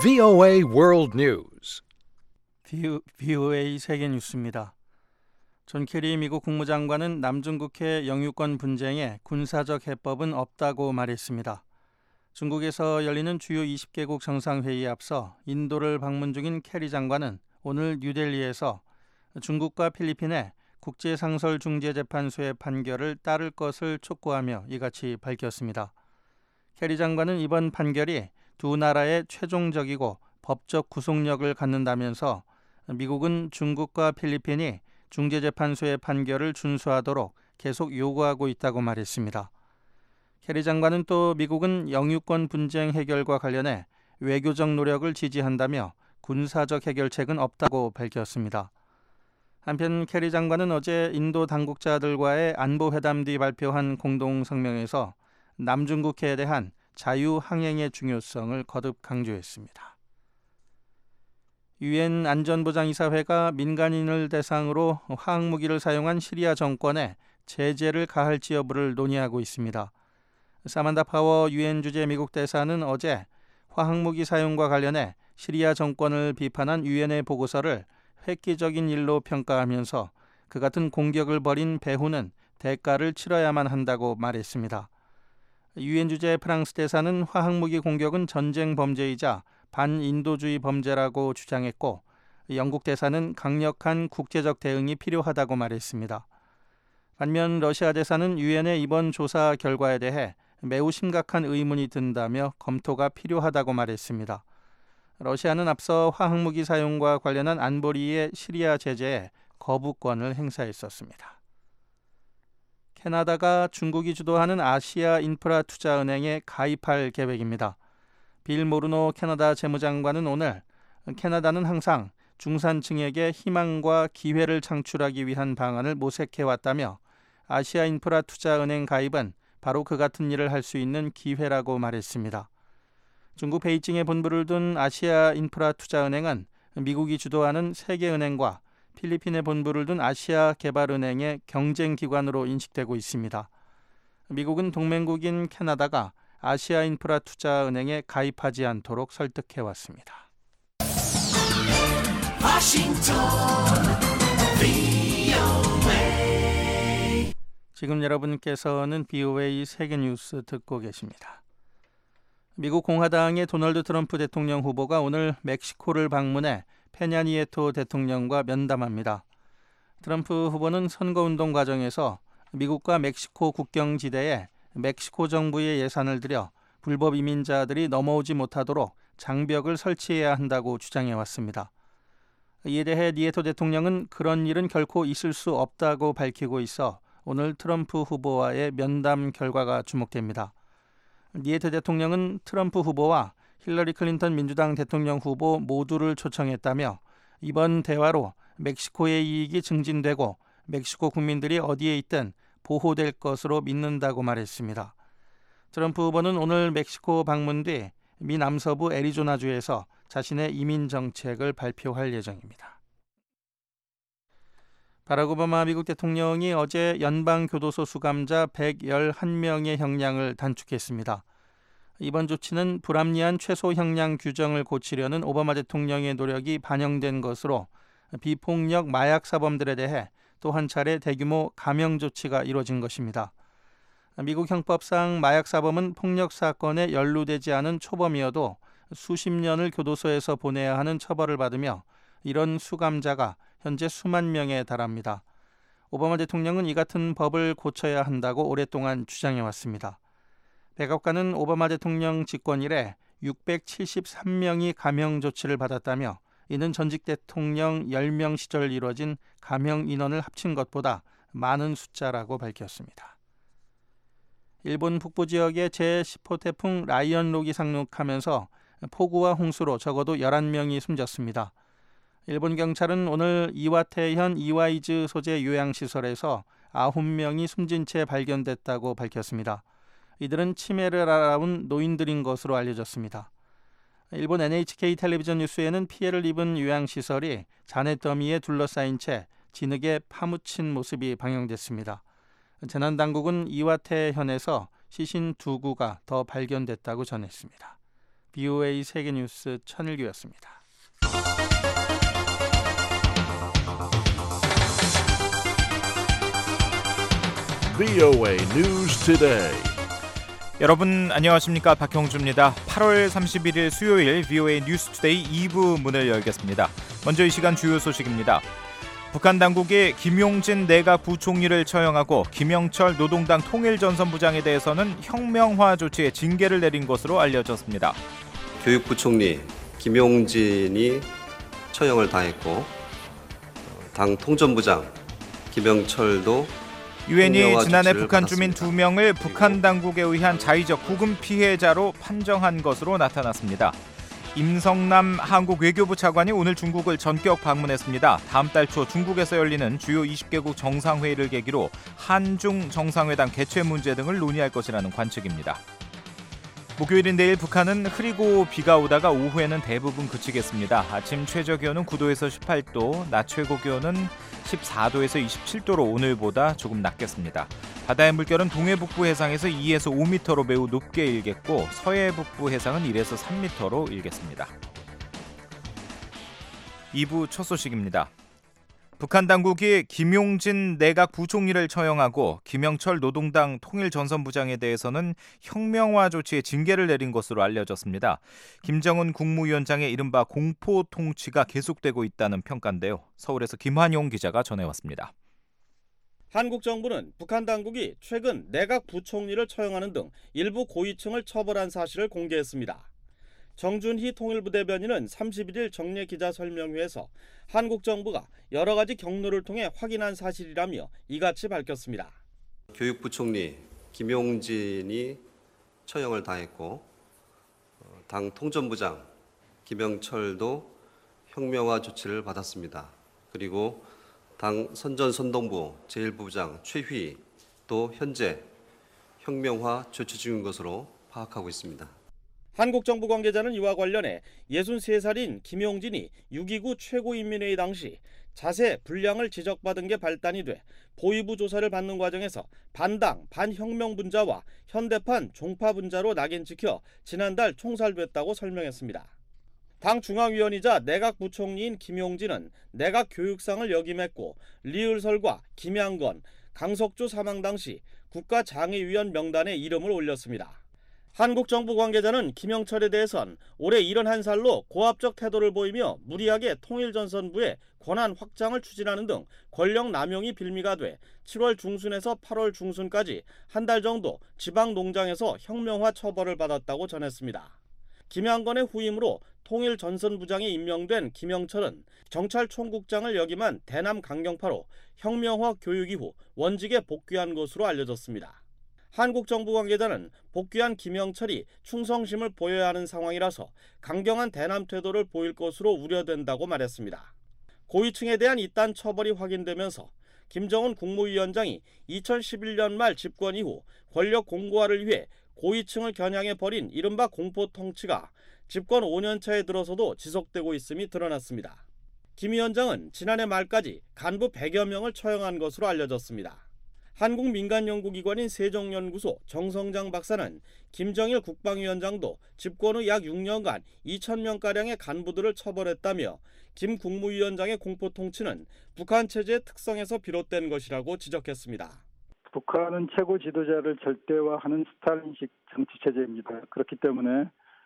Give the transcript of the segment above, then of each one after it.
VOA World News. VOA 세계 뉴스입니다. 존 케리 미국 국무장관은 남중국해 영유권 분쟁에 군사적 해법은 없다고 말했습니다. 중국에서 열리는 주요 20개국 정상회의에 앞서 인도를 방문 중인 케리 장관은 오늘 뉴델리에서 중국과 필리핀의 국제상설중재재판소의 판결을 따를 것을 촉구하며 이같이 밝혔습니다. 케리 장관은 이번 판결이 두 나라의 최종적이고 법적 구속력을 갖는다면서 미국은 중국과 필리핀이 중재재판소의 판결을 준수하도록 계속 요구하고 있다고 말했습니다. 케리 장관은 또 미국은 영유권 분쟁 해결과 관련해 외교적 노력을 지지한다며 군사적 해결책은 없다고 밝혔습니다. 한편 케리 장관은 어제 인도 당국자들과의 안보회담 뒤 발표한 공동성명에서 남중국해에 대한 자유항행의 중요성을 거듭 강조했습니다. 유엔 안전보장이사회가 민간인을 대상으로 화학무기를 사용한 시리아 정권에 제재를 가할지 여부를 논의하고 있습니다. 사만다 파워 유엔 주재 미국 대사는 어제 화학무기 사용과 관련해 시리아 정권을 비판한 유엔의 보고서를 획기적인 일로 평가하면서 그 같은 공격을 벌인 배후는 대가를 치러야만 한다고 말했습니다. 유엔 주재 프랑스 대사는 화학무기 공격은 전쟁 범죄이자 반인도주의 범죄라고 주장했고, 영국 대사는 강력한 국제적 대응이 필요하다고 말했습니다. 반면 러시아 대사는 유엔의 이번 조사 결과에 대해 매우 심각한 의문이 든다며 검토가 필요하다고 말했습니다. 러시아는 앞서 화학무기 사용과 관련한 안보리의 시리아 제재에 거부권을 행사했었습니다. 캐나다가 중국이 주도하는 아시아 인프라 투자은행에 가입할 계획입니다. 빌 모르노 캐나다 재무장관은 오늘 캐나다는 항상 중산층에게 희망과 기회를 창출하기 위한 방안을 모색해왔다며 아시아 인프라 투자은행 가입은 바로 그 같은 일을 할 수 있는 기회라고 말했습니다. 중국 베이징에 본부를 둔 아시아 인프라 투자은행은 미국이 주도하는 세계은행과 필리핀에 본부를 둔 아시아개발은행의 경쟁기관으로 인식되고 있습니다. 미국은 동맹국인 캐나다가 아시아인프라투자은행에 가입하지 않도록 설득해왔습니다. 지금 여러분께서는 BOA 세계뉴스 듣고 계십니다. 미국 공화당의 도널드 트럼프 대통령 후보가 오늘 멕시코를 방문해 페냐 니에토 대통령과 면담합니다. 트럼프 후보는 선거운동 과정에서 미국과 멕시코 국경지대에 멕시코 정부의 예산을 들여 불법 이민자들이 넘어오지 못하도록 장벽을 설치해야 한다고 주장해왔습니다. 이에 대해 니에토 대통령은 그런 일은 결코 있을 수 없다고 밝히고 있어 오늘 트럼프 후보와의 면담 결과가 주목됩니다. 니에토 대통령은 트럼프 후보와 힐러리 클린턴 민주당 대통령 후보 모두를 초청했다며 이번 대화로 멕시코의 이익이 증진되고 멕시코 국민들이 어디에 있든 보호될 것으로 믿는다고 말했습니다. 트럼프 후보는 오늘 멕시코 방문 뒤 미 남서부 애리조나주에서 자신의 이민 정책을 발표할 예정입니다. 바락 오바마 미국 대통령이 어제 연방교도소 수감자 111명의 형량을 단축했습니다. 이번 조치는 불합리한 최소 형량 규정을 고치려는 오바마 대통령의 노력이 반영된 것으로 비폭력 마약 사범들에 대해 또 한 차례 대규모 감형 조치가 이루어진 것입니다. 미국 형법상 마약 사범은 폭력 사건에 연루되지 않은 초범이어도 수십 년을 교도소에서 보내야 하는 처벌을 받으며 이런 수감자가 현재 수만 명에 달합니다. 오바마 대통령은 이 같은 법을 고쳐야 한다고 오랫동안 주장해왔습니다. 백악관은 오바마 대통령 집권 이래 673명이 감형 조치를 받았다며 이는 전직 대통령 10명 시절 이루어진 감형 인원을 합친 것보다 많은 숫자라고 밝혔습니다. 일본 북부 지역에 제10호 태풍 라이언록이 상륙하면서 폭우와 홍수로 적어도 11명이 숨졌습니다. 일본 경찰은 오늘 이와테현 이와이즈 소재 요양시설에서 9명이 숨진 채 발견됐다고 밝혔습니다. 이들은 치매를 앓아온 노인들인 것으로 알려졌습니다. 일본 NHK 텔레비전 뉴스에는 피해를 입은 요양시설이 잔해더미에 둘러싸인 채 진흙에 파묻힌 모습이 방영됐습니다. 재난당국은 이와테현에서 시신 2구가 더 발견됐다고 전했습니다. VOA 세계뉴스 천일규였습니다. VOA News Today. 여러분 안녕하십니까? 박형주입니다. 8월 31일 수요일 VOA 뉴스 투데이 2부 문을 열겠습니다. 먼저 이 시간 주요 소식입니다. 북한 당국이 김용진 내각 부총리를 처형하고 김영철 노동당 통일전선부장에 대해서는 형명화 조치의 징계를 내린 것으로 알려졌습니다. 교육부총리 김용진이 처형을 당했고 당 통전부장 김영철도 유엔이 지난해 북한 받았습니다. 주민 2명을 북한 당국에 의한 자의적 구금 피해자로 판정한 것으로 나타났습니다. 임성남 한국 외교부 차관이 오늘 중국을 전격 방문했습니다. 다음 달 초 중국에서 열리는 주요 20개국 정상회의를 계기로 한중 정상회담 개최 문제 등을 논의할 것이라는 관측입니다. 목요일인 내일 북한은 흐리고 비가 오다가 오후에는 대부분 그치겠습니다. 아침 최저기온은 9도에서 18도, 낮 최고기온은 14도에서 27도로 오늘보다 조금 낮겠습니다. 바다의 물결은 동해 북부 해상에서 2에서 5m로 매우 높게 일겠고 서해 북부 해상은 1에서 3m로 일겠습니다. 2부 첫 소식입니다. 북한 당국이 김용진 내각 부총리를 처형하고 김영철 노동당 통일전선부장에 대해서는 형명화 조치의 징계를 내린 것으로 알려졌습니다. 김정은 국무위원장의 이른바 공포 통치가 계속되고 있다는 평가인데요. 서울에서 김환용 기자가 전해왔습니다. 한국 정부는 북한 당국이 최근 내각 부총리를 처형하는 등 일부 고위층을 처벌한 사실을 공개했습니다. 정준희 통일부 대변인은 31일 정례 기자설명회에서 한국 정부가 여러 가지 경로를 통해 확인한 사실이라며 이같이 밝혔습니다. 교육부총리 김용진이 처형을 당했고 당 통전부장 김영철도 형명화 조치를 받았습니다. 그리고 당 선전선동부 제1부부장 최휘도 현재 형명화 조치 중인 것으로 파악하고 있습니다. 한국 정부 관계자는 이와 관련해 63살인 김용진이 6.29 최고인민회의 당시 자세 불량을 지적받은 게 발단이 돼 보위부 조사를 받는 과정에서 반당, 반혁명 분자와 현대판 종파 분자로 낙인 찍혀 지난달 총살됐다고 설명했습니다. 당 중앙위원이자 내각 부총리인 김용진은 내각 교육상을 역임했고 리을설과 김양건, 강석주 사망 당시 국가장애위원 명단에 이름을 올렸습니다. 한국 정부 관계자는 김영철에 대해선 올해 71살로 고압적 태도를 보이며 무리하게 통일전선부의 권한 확장을 추진하는 등 권력 남용이 빌미가 돼 7월 중순에서 8월 중순까지 한 달 정도 지방농장에서 형명화 처벌을 받았다고 전했습니다. 김양건의 후임으로 통일전선부장에 임명된 김영철은 경찰총국장을 역임한 대남 강경파로 형명화 교육 이후 원직에 복귀한 것으로 알려졌습니다. 한국 정부 관계자는 복귀한 김영철이 충성심을 보여야 하는 상황이라서 강경한 대남 태도를 보일 것으로 우려된다고 말했습니다. 고위층에 대한 이딴 처벌이 확인되면서 김정은 국무위원장이 2011년 말 집권 이후 권력 공고화를 위해 고위층을 겨냥해 벌인 이른바 공포 통치가 집권 5년차에 들어서도 지속되고 있음이 드러났습니다. 김 위원장은 지난해 말까지 간부 100여 명을 처형한 것으로 알려졌습니다. 한국 민간연구기관인 세종연구소 정성장 박사는 김정일 국방위원장도 집권 후 약 6년간 2,000명가량의 간부들을 처벌했다며 김 국무위원장의 공포통치는 북한 체제의 특성에서 비롯된 것이라고 지적했습니다. 북한은 최고 지도자를 절대화하는 스탈린식 정치체제입니다. 그렇기 때문에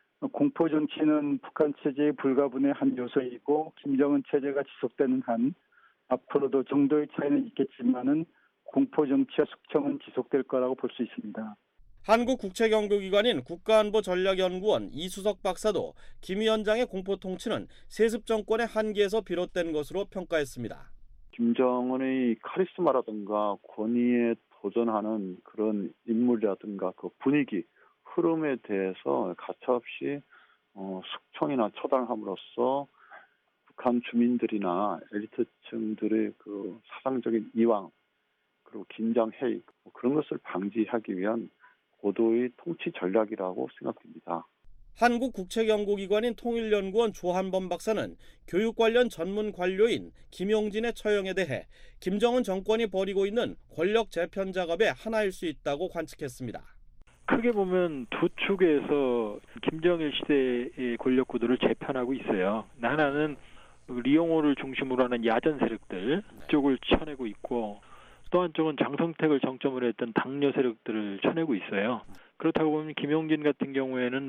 공포정치는 북한 체제의 불가분의 한 요소이고 김정은 체제가 지속되는 한 앞으로도 정도의 차이는 있겠지만은 공포정치와 숙청은 지속될 거라고 볼 수 있습니다. 한국 국책연구기관인 국가안보전략연구원 이수석 박사도 김 위원장의 공포통치는 세습 정권의 한계에서 비롯된 것으로 평가했습니다. 김정은의 카리스마라든가 권위에 도전하는 그런 인물이라든가 그 분위기, 흐름에 대해서 가차없이 숙청이나 처단함으로써 북한 주민들이나 엘리트층들의 그 사상적인 이왕 그리고 긴장 해이 그런 것을 방지하기 위한 고도의 통치 전략이라고 생각됩니다. 한국 국책연구기관인 통일연구원 조한범 박사는 교육 관련 전문 관료인 김용진의 처형에 대해 김정은 정권이 벌이고 있는 권력 재편 작업의 하나일 수 있다고 관측했습니다. 크게 보면 두 축에서 김정일 시대의 권력 구도를 재편하고 있어요. 하나는 리용호를 중심으로 하는 야전 세력들 쪽을 쳐내고 있고, 또 한쪽은 장성택을 정점으로 했던 당뇨 세력들을 쳐내고 있어요. 그렇다고 보면 김용진 같은 경우에는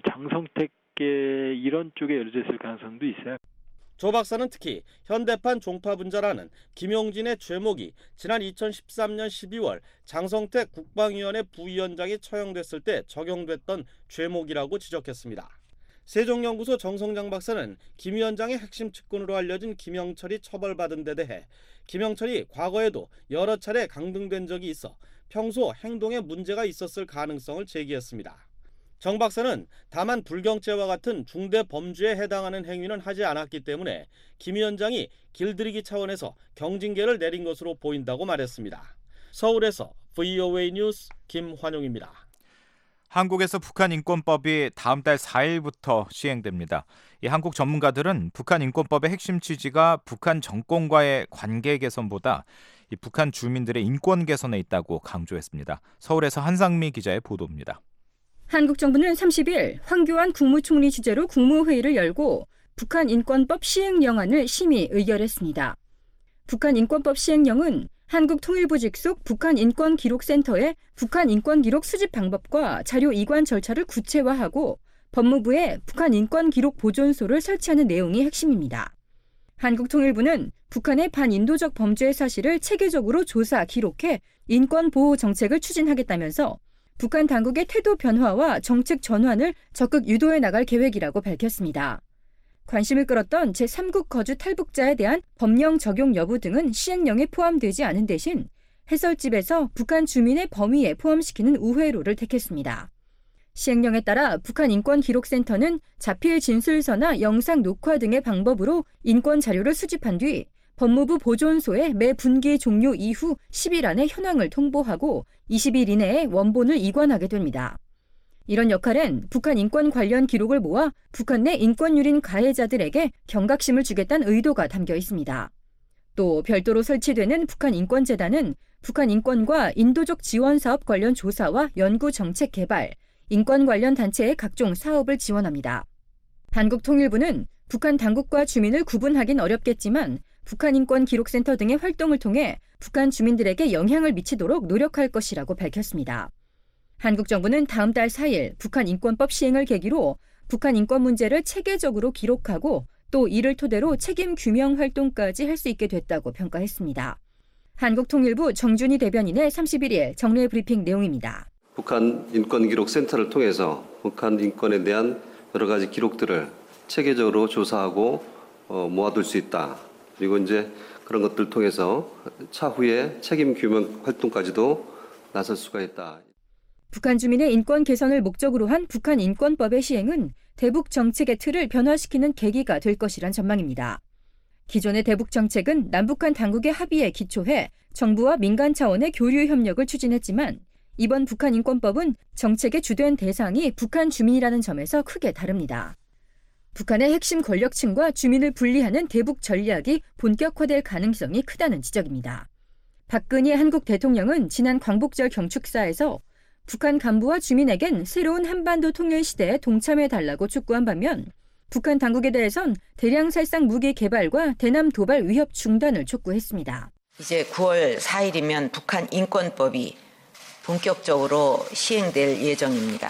장성택계 이런 쪽에 연루됐을 가능성도 있어요. 조 박사는 특히 현대판 종파분자라는 김용진의 죄목이 지난 2013년 12월 장성택 국방위원회 부위원장이 처형됐을 때 적용됐던 죄목이라고 지적했습니다. 세종연구소 정성장 박사는 김 위원장의 핵심 측근으로 알려진 김영철이 처벌받은 데 대해 김영철이 과거에도 여러 차례 강등된 적이 있어 평소 행동에 문제가 있었을 가능성을 제기했습니다. 정 박사는 다만 불경죄와 같은 중대 범죄에 해당하는 행위는 하지 않았기 때문에 김 위원장이 길들이기 차원에서 경징계를 내린 것으로 보인다고 말했습니다. 서울에서 VOA 뉴스 김환용입니다. 한국에서 북한인권법이 다음 달 4일부터 시행됩니다. 이 한국 전문가들은 북한인권법의 핵심 취지가 북한 정권과의 관계 개선보다 이 북한 주민들의 인권 개선에 있다고 강조했습니다. 서울에서 한상미 기자의 보도입니다. 한국 정부는 30일 황교안 국무총리 주재로 국무회의를 열고 북한인권법 시행령안을 심의 의결했습니다. 북한인권법 시행령은 한국통일부 직속 북한인권기록센터의 북한인권기록 수집 방법과 자료 이관 절차를 구체화하고 법무부에 북한인권기록 보존소를 설치하는 내용이 핵심입니다. 한국통일부는 북한의 반인도적 범죄 사실을 체계적으로 조사, 기록해 인권보호 정책을 추진하겠다면서 북한 당국의 태도 변화와 정책 전환을 적극 유도해 나갈 계획이라고 밝혔습니다. 관심을 끌었던 제3국 거주 탈북자에 대한 법령 적용 여부 등은 시행령에 포함되지 않은 대신 해설집에서 북한 주민의 범위에 포함시키는 우회로를 택했습니다. 시행령에 따라 북한인권기록센터는 자필 진술서나 영상 녹화 등의 방법으로 인권 자료를 수집한 뒤 법무부 보존소에 매 분기 종료 이후 10일 안에 현황을 통보하고 20일 이내에 원본을 이관하게 됩니다. 이런 역할은 북한 인권 관련 기록을 모아 북한 내 인권 유린 가해자들에게 경각심을 주겠다는 의도가 담겨 있습니다. 또 별도로 설치되는 북한인권재단은 북한 인권과 인도적 지원 사업 관련 조사와 연구 정책 개발, 인권 관련 단체의 각종 사업을 지원합니다. 한국통일부는 북한 당국과 주민을 구분하긴 어렵겠지만 북한인권기록센터 등의 활동을 통해 북한 주민들에게 영향을 미치도록 노력할 것이라고 밝혔습니다. 한국 정부는 다음 달 4일 북한인권법 시행을 계기로 북한 인권 문제를 체계적으로 기록하고 또 이를 토대로 책임 규명 활동까지 할 수 있게 됐다고 평가했습니다. 한국통일부 정준희 대변인의 31일 정례 브리핑 내용입니다. 북한 인권기록센터를 통해서 북한 인권에 대한 여러 가지 기록들을 체계적으로 조사하고 모아둘 수 있다. 그리고 이제 그런 것들을 통해서 차후에 책임 규명 활동까지도 나설 수가 있다. 북한 주민의 인권 개선을 목적으로 한 북한인권법의 시행은 대북 정책의 틀을 변화시키는 계기가 될 것이란 전망입니다. 기존의 대북 정책은 남북한 당국의 합의에 기초해 정부와 민간 차원의 교류 협력을 추진했지만 이번 북한인권법은 정책의 주된 대상이 북한 주민이라는 점에서 크게 다릅니다. 북한의 핵심 권력층과 주민을 분리하는 대북 전략이 본격화될 가능성이 크다는 지적입니다. 박근혜 한국 대통령은 지난 광복절 경축사에서 북한 간부와 주민에겐 새로운 한반도 통일 시대에 동참해달라고 촉구한 반면 북한 당국에 대해선 대량 살상 무기 개발과 대남 도발 위협 중단을 촉구했습니다. 이제 9월 4일이면 북한 인권법이 본격적으로 시행될 예정입니다.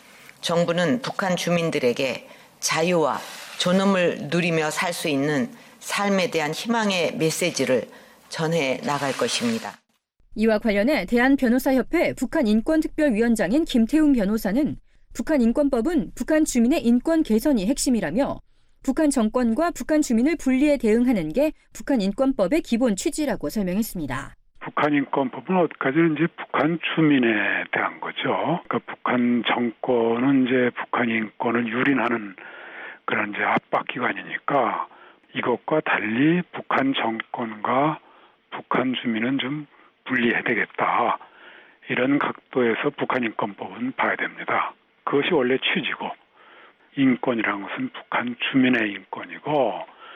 정부는 북한 주민들에게 자유와 존엄을 누리며 살 수 있는 삶에 대한 희망의 메시지를 전해 나갈 것입니다. 이와 관련해 대한변호사협회 북한인권특별위원장인 김태웅 변호사는 북한인권법은 북한 주민의 인권 개선이 핵심이라며 북한 정권과 북한 주민을 분리해 대응하는 게 북한인권법의 기본 취지라고 설명했습니다. 북한인권법은 어디까지는 이제 북한 주민에 대한 거죠. 그러니까 북한 정권은 이제 북한 인권을 유린하는 그런 이제 압박기관이니까 이것과 달리 북한 정권과 북한 주민은 좀 분리해야 되겠다. 이런 각도에서 북한인권법은 봐야 됩니다. 그것이 원래 취지고 인권이라는 것은 북한 주민의 인권이고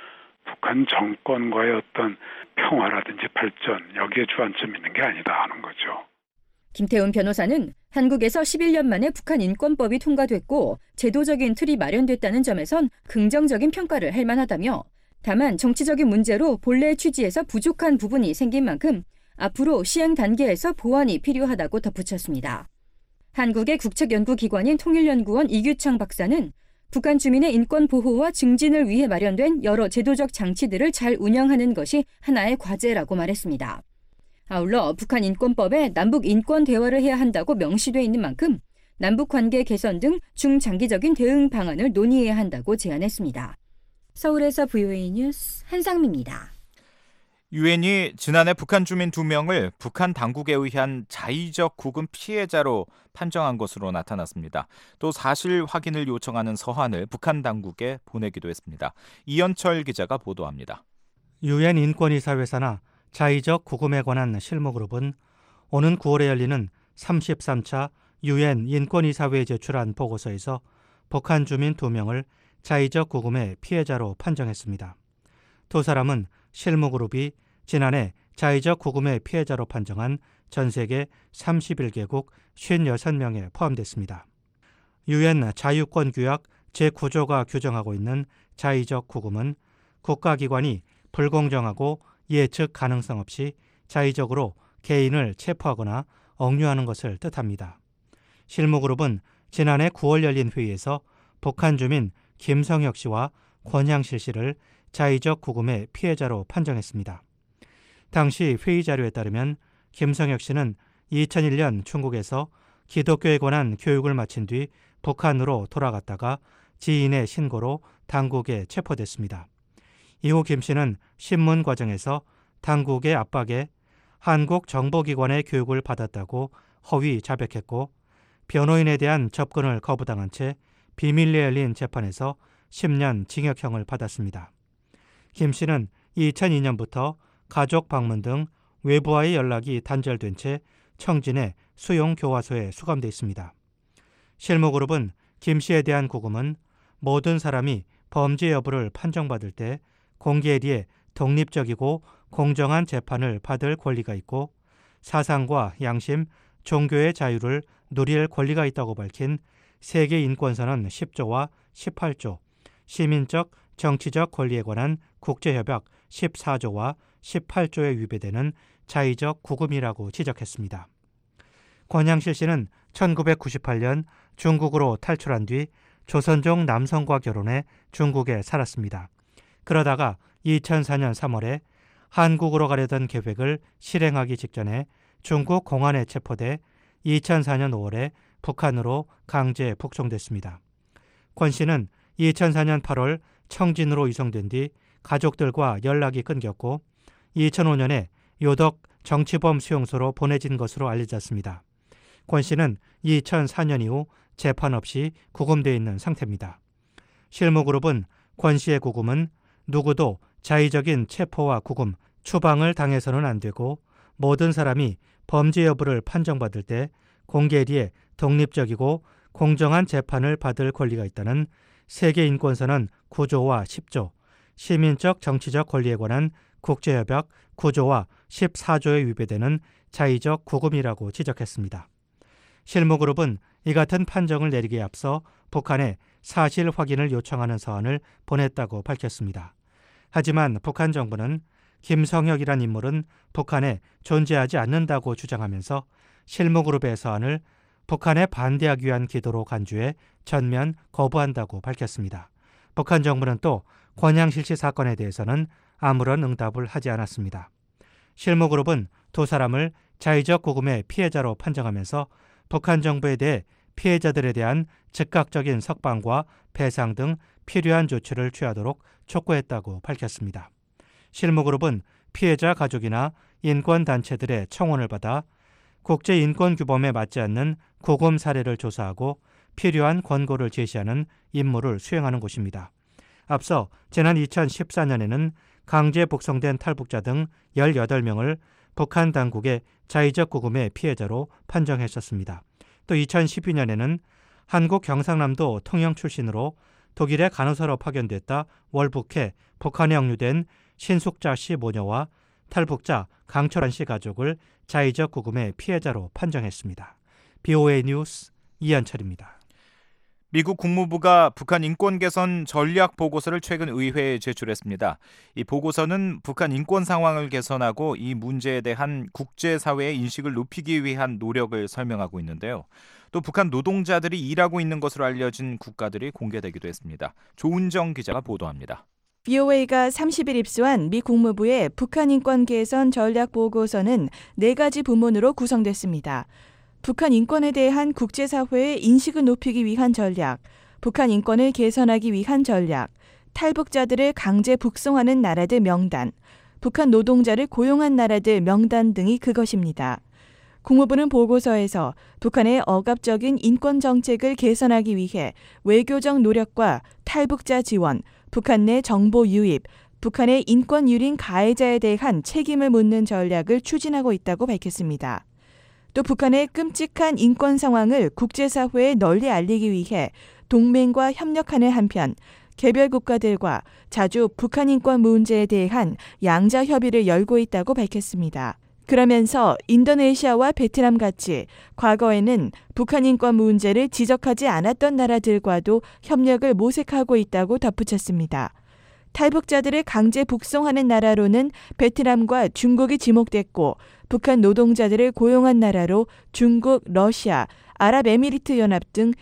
북한 정권과의 어떤 평화라든지 발전 여기에 주안점 있는 게 아니다 하는 거죠. 김태훈 변호사는 한국에서 11년 만에 북한 인권법이 통과됐고 제도적인 틀이 마련됐다는 점에선 긍정적인 평가를 할 만하다며 다만 정치적인 문제로 본래 취지에서 부족한 부분이 생긴 만큼 앞으로 시행 단계에서 보완이 필요하다고 덧붙였습니다. 한국의 국책연구기관인 통일연구원 이규창 박사는 북한 주민의 인권 보호와 증진을 위해 마련된 여러 제도적 장치들을 잘 운영하는 것이 하나의 과제라고 말했습니다. 아울러 북한 인권법에 남북 인권 대화를 해야 한다고 명시돼 있는 만큼 남북 관계 개선 등 중장기적인 대응 방안을 논의해야 한다고 제안했습니다. 서울에서 VOA 뉴스 한상미입니다. 유엔이 지난해 북한 주민 2명을 북한 당국에 의한 자의적 구금 피해자로 판정한 것으로 나타났습니다. 또 사실 확인을 요청하는 서한을 북한 당국에 보내기도 했습니다. 이현철 기자가 보도합니다. 유엔 인권이사회사나 자의적 구금에 관한 실무그룹은 오는 9월에 열리는 33차 유엔 인권이사회에 제출한 보고서에서 북한 주민 2명을 자의적 구금의 피해자로 판정했습니다. 두 사람은 실무그룹이 지난해 자의적 구금의 피해자로 판정한 전 세계 31개국 56명에 포함됐습니다. 유엔 자유권규약 제9조가 규정하고 있는 자의적 구금은 국가기관이 불공정하고 예측 가능성 없이 자의적으로 개인을 체포하거나 억류하는 것을 뜻합니다. 실무그룹은 지난해 9월 열린 회의에서 북한 주민 김성혁 씨와 권양실 씨를 자의적 구금의 피해자로 판정했습니다. 당시 회의 자료에 따르면 김성혁 씨는 2001년 중국에서 기독교에 관한 교육을 마친 뒤 북한으로 돌아갔다가 지인의 신고로 당국에 체포됐습니다. 이후 김 씨는 신문 과정에서 당국의 압박에 한국 정보기관의 교육을 받았다고 허위 자백했고 변호인에 대한 접근을 거부당한 채 비밀리에 열린 재판에서 10년 징역형을 받았습니다. 김 씨는 2002년부터 가족 방문 등 외부와의 연락이 단절된 채 청진의 수용교화소에 수감돼 있습니다. 실무그룹은 김 씨에 대한 구금은 모든 사람이 범죄 여부를 판정받을 때 공개리에 독립적이고 공정한 재판을 받을 권리가 있고 사상과 양심, 종교의 자유를 누릴 권리가 있다고 밝힌 세계인권선언 10조와 18조, 시민적, 정치적 권리에 관한 국제협약 14조와 18조에 위배되는 자의적 구금이라고 지적했습니다. 권양실 씨는 1998년 중국으로 탈출한 뒤 조선족 남성과 결혼해 중국에 살았습니다. 그러다가 2004년 3월에 한국으로 가려던 계획을 실행하기 직전에 중국 공안에 체포돼 2004년 5월에 북한으로 강제 북송됐습니다. 권 씨는 2004년 8월 청진으로 이송된 뒤 가족들과 연락이 끊겼고 2005년에 요덕 정치범 수용소로 보내진 것으로 알려졌습니다. 권 씨는 2004년 이후 재판 없이 구금되어 있는 상태입니다. 실무그룹은 권 씨의 구금은 누구도 자의적인 체포와 구금, 추방을 당해서는 안 되고 모든 사람이 범죄 여부를 판정받을 때 공개리에 독립적이고 공정한 재판을 받을 권리가 있다는 세계인권선언 9조와 10조, 시민적 정치적 권리에 관한 국제협약 9조와 14조에 위배되는 자의적 구금이라고 지적했습니다. 실무그룹은 이 같은 판정을 내리기에 앞서 북한에 사실 확인을 요청하는 서한을 보냈다고 밝혔습니다. 하지만 북한 정부는 김성혁이란 인물은 북한에 존재하지 않는다고 주장하면서 실무그룹의 서한을 북한에 반대하기 위한 기도로 간주해 전면 거부한다고 밝혔습니다. 북한 정부는 또 권양실 씨 사건에 대해서는 아무런 응답을 하지 않았습니다. 실무그룹은 두 사람을 자의적 구금의 피해자로 판정하면서 북한 정부에 대해 피해자들에 대한 즉각적인 석방과 배상 등 필요한 조치를 취하도록 촉구했다고 밝혔습니다. 실무그룹은 피해자 가족이나 인권단체들의 청원을 받아 국제인권규범에 맞지 않는 구금 사례를 조사하고 필요한 권고를 제시하는 임무를 수행하는 곳입니다. 앞서 지난 2014년에는 강제 북송된 탈북자 등 18명을 북한 당국의 자의적 구금의 피해자로 판정했었습니다. 또 2012년에는 한국 경상남도 통영 출신으로 독일의 간호사로 파견됐다 월북해 북한에 억류된 신숙자 씨 모녀와 탈북자 강철환 씨 가족을 자의적 구금의 피해자로 판정했습니다. BOA 뉴스 이한철입니다. 미국 국무부가 북한 인권 개선 전략 보고서를 최근 의회에 제출했습니다. 이 보고서는 북한 인권 상황을 개선하고 이 문제에 대한 국제사회의 인식을 높이기 위한 노력을 설명하고 있는데요. 또 북한 노동자들이 일하고 있는 것으로 알려진 국가들이 공개되기도 했습니다. 조은정 기자가 보도합니다. BOA가 30일 입수한 미 국무부의 북한 인권 개선 전략 보고서는 4가지 부문으로 구성됐습니다. 북한 인권에 대한 국제사회의 인식을 높이기 위한 전략, 북한 인권을 개선하기 위한 전략, 탈북자들을 강제 북송하는 나라들 명단, 북한 노동자를 고용한 나라들 명단 등이 그것입니다. 국무부는 보고서에서 북한의 억압적인 인권 정책을 개선하기 위해 외교적 노력과 탈북자 지원, 북한 내 정보 유입, 북한의 인권 유린 가해자에 대한 책임을 묻는 전략을 추진하고 있다고 밝혔습니다. 또 북한의 끔찍한 인권 상황을 국제사회에 널리 알리기 위해 동맹과 협력하는 한편 개별 국가들과 자주 북한 인권 문제에 대한 양자 협의를 열고 있다고 밝혔습니다. 그러면서 인도네시아와 베트남 같이 과거에는 북한 인권 문제를 지적하지 않았던 나라들과도 협력을 모색하고 있다고 덧붙였습니다. 탈북자들을 강제 북송하는 나라로는 베트남과 중국이 지목됐고 북한 노동자들을 고용한 나라로 중국, 러시아, 아랍에미리트 연합 등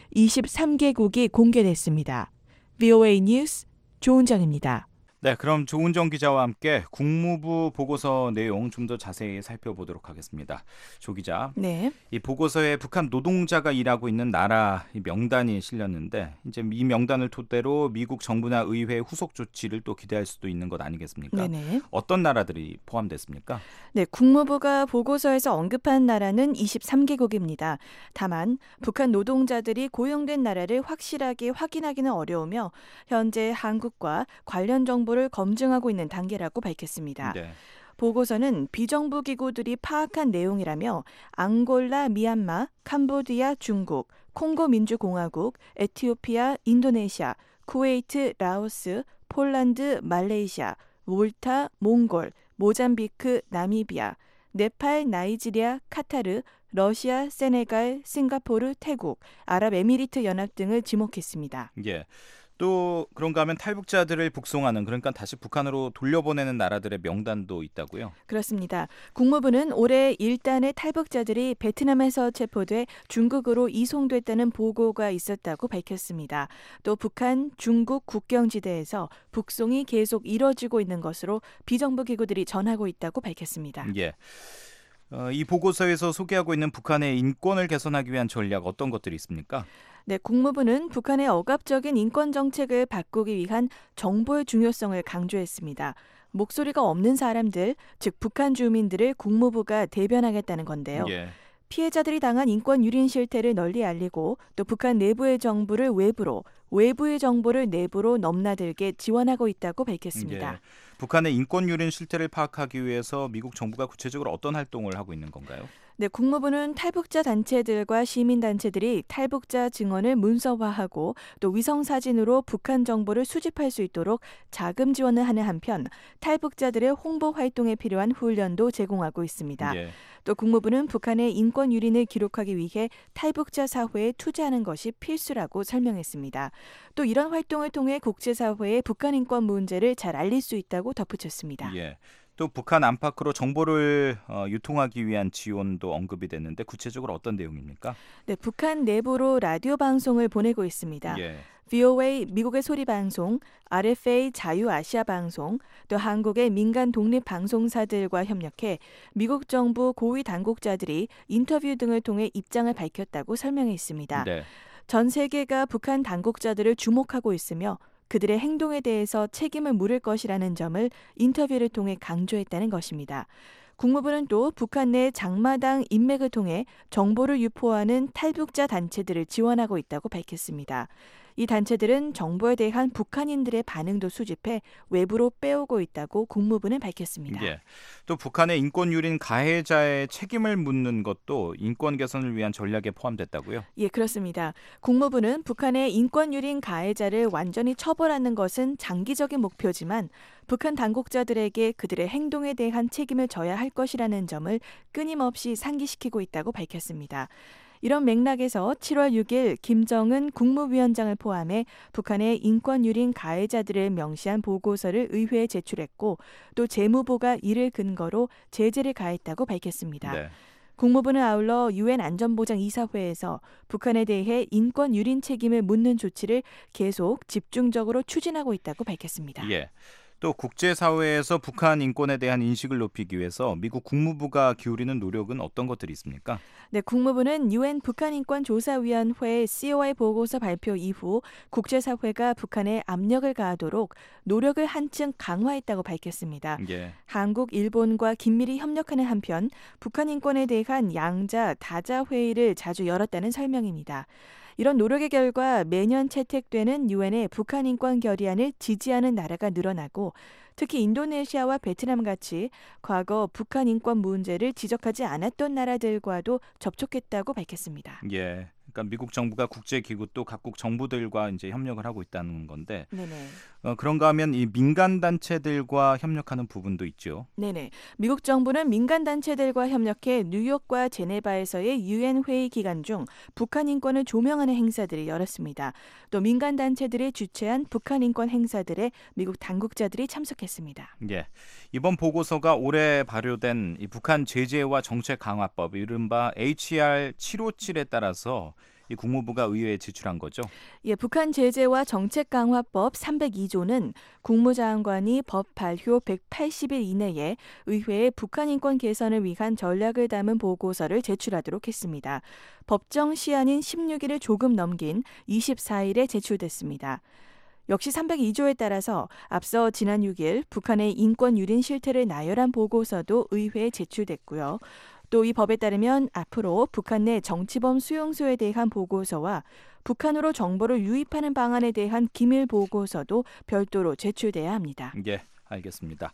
23개국이 공개됐습니다. VOA 뉴스 조은정입니다. 네, 그럼 조은정 기자와 함께 국무부 보고서 내용 좀 더 자세히 살펴보도록 하겠습니다. 조 기자, 네. 이 보고서에 북한 노동자가 일하고 있는 나라 명단이 실렸는데 이제 이 명단을 토대로 미국 정부나 의회 후속 조치를 또 기대할 수도 있는 것 아니겠습니까? 네네. 어떤 나라들이 포함됐습니까? 네, 국무부가 보고서에서 언급한 나라는 23개국입니다. 다만 북한 노동자들이 고용된 나라를 확실하게 확인하기는 어려우며 현재 한국과 관련 정보를 검증하고 있는 단계라고 밝혔습니다. 네. 보고서는 비정부 기구들이 파악한 내용이라며 앙골라, 미얀마, 캄보디아, 중국, 콩고 민주공화국, 에티오피아, 인도네시아, 쿠웨이트, 라오스, 폴란드, 말레이시아, 몰타, 몽골, 모잠비크, 나미비아, 네팔, 나이지리아, 카타르, 러시아, 세네갈, 싱가포르, 태국, 아랍에미리트 연합 등을 지목했습니다. 예. 또 그런가 하면 탈북자들을 북송하는, 그러니까 다시 북한으로 돌려보내는 나라들의 명단도 있다고요? 그렇습니다. 국무부는 올해 1단의 탈북자들이 베트남에서 체포돼 중국으로 이송됐다는 보고가 있었다고 밝혔습니다. 또 북한, 중국 국경지대에서 북송이 계속 이뤄지고 있는 것으로 비정부 기구들이 전하고 있다고 밝혔습니다. 예. 이 보고서에서 소개하고 있는 북한의 인권을 개선하기 위한 전략 어떤 것들이 있습니까? 네, 국무부는 북한의 억압적인 인권 정책을 바꾸기 위한 정보의 중요성을 강조했습니다. 목소리가 없는 사람들, 즉 북한 주민들을 국무부가 대변하겠다는 건데요. 예. 피해자들이 당한 인권 유린 실태를 널리 알리고 또 북한 내부의 정보를 외부로, 외부의 정보를 내부로 넘나들게 지원하고 있다고 밝혔습니다. 예. 북한의 인권 유린 실태를 파악하기 위해서 미국 정부가 구체적으로 어떤 활동을 하고 있는 건가요? 네, 국무부는 탈북자 단체들과 시민단체들이 탈북자 증언을 문서화하고 또 위성사진으로 북한 정보를 수집할 수 있도록 자금 지원을 하는 한편 탈북자들의 홍보 활동에 필요한 훈련도 제공하고 있습니다. 예. 또 국무부는 북한의 인권 유린을 기록하기 위해 탈북자 사회에 투자하는 것이 필수라고 설명했습니다. 또 이런 활동을 통해 국제사회에 북한 인권 문제를 잘 알릴 수 있다고 덧붙였습니다. 예. 또 북한 안팎으로 정보를 유통하기 위한 지원도 언급이 됐는데 구체적으로 어떤 내용입니까? 네, 북한 내부로 라디오 방송을 보내고 있습니다. 예. VOA 미국의 소리방송, RFA 자유아시아 방송, 또 한국의 민간 독립 방송사들과 협력해 미국 정부 고위 당국자들이 인터뷰 등을 통해 입장을 밝혔다고 설명했습니다. 네. 전 세계가 북한 당국자들을 주목하고 있으며 그들의 행동에 대해서 책임을 물을 것이라는 점을 인터뷰를 통해 강조했다는 것입니다. 국무부는 또 북한 내 장마당 인맥을 통해 정보를 유포하는 탈북자 단체들을 지원하고 있다고 밝혔습니다. 이 단체들은 정보에 대한 북한인들의 반응도 수집해 외부로 빼오고 있다고 국무부는 밝혔습니다. 예. 또 북한의 인권 유린 가해자의 책임을 묻는 것도 인권 개선을 위한 전략에 포함됐다고요? 예, 그렇습니다. 국무부는 북한의 인권 유린 가해자를 완전히 처벌하는 것은 장기적인 목표지만 북한 당국자들에게 그들의 행동에 대한 책임을 져야 할 것이라는 점을 끊임없이 상기시키고 있다고 밝혔습니다. 이런 맥락에서 7월 6일 김정은 국무위원장을 포함해 북한의 인권 유린 가해자들을 명시한 보고서를 의회에 제출했고 또 재무부가 이를 근거로 제재를 가했다고 밝혔습니다. 네. 국무부는 아울러 유엔 안전보장이사회에서 북한에 대해 인권 유린 책임을 묻는 조치를 계속 집중적으로 추진하고 있다고 밝혔습니다. 예. 또 국제사회에서 북한 인권에 대한 인식을 높이기 위해서 미국 국무부가 기울이는 노력은 어떤 것들이 있습니까? 네, 국무부는 유엔 북한인권조사위원회 COI 보고서 발표 이후 국제사회가 북한에 압력을 가하도록 노력을 한층 강화했다고 밝혔습니다. 예. 한국, 일본과 긴밀히 협력하는 한편 북한 인권에 대한 양자, 다자 회의를 자주 열었다는 설명입니다. 이런 노력의 결과 매년 채택되는 유엔의 북한 인권 결의안을 지지하는 나라가 늘어나고 특히 인도네시아와 베트남 같이 과거 북한 인권 문제를 지적하지 않았던 나라들과도 접촉했다고 밝혔습니다. 예. 그러니까 미국 정부가 국제기구 또 각국 정부들과 이제 협력을 하고 있다는 건데, 네네. 그런가 하면 이 민간 단체들과 협력하는 부분도 있죠. 네네. 미국 정부는 민간 단체들과 협력해 뉴욕과 제네바에서의 유엔 회의 기간 중 북한 인권을 조명하는 행사들을 열었습니다. 또 민간 단체들이 주최한 북한 인권 행사들에 미국 당국자들이 참석했습니다. 예. 이번 보고서가 올해 발효된 이 북한 제재와 정책 강화법, 이른바 HR 757에 따라서 이 국무부가 의회에 제출한 거죠? 예, 북한 제재와 정책 강화법 302조는 국무장관이 법 발효 180일 이내에 의회에 북한 인권 개선을 위한 전략을 담은 보고서를 제출하도록 했습니다. 법정 시한인 16일을 조금 넘긴 24일에 제출됐습니다. 역시 302조에 따라서 앞서 지난 6일 북한의 인권 유린 실태를 나열한 보고서도 의회에 제출됐고요. 또 이 법에 따르면 앞으로 북한 내 정치범 수용소에 대한 보고서와 북한으로 정보를 유입하는 방안에 대한 기밀 보고서도 별도로 제출돼야 합니다. 예, 알겠습니다.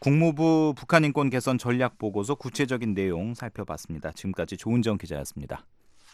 국무부 북한 인권 개선 전략 보고서 구체적인 내용 살펴봤습니다. 지금까지 조은정 기자였습니다.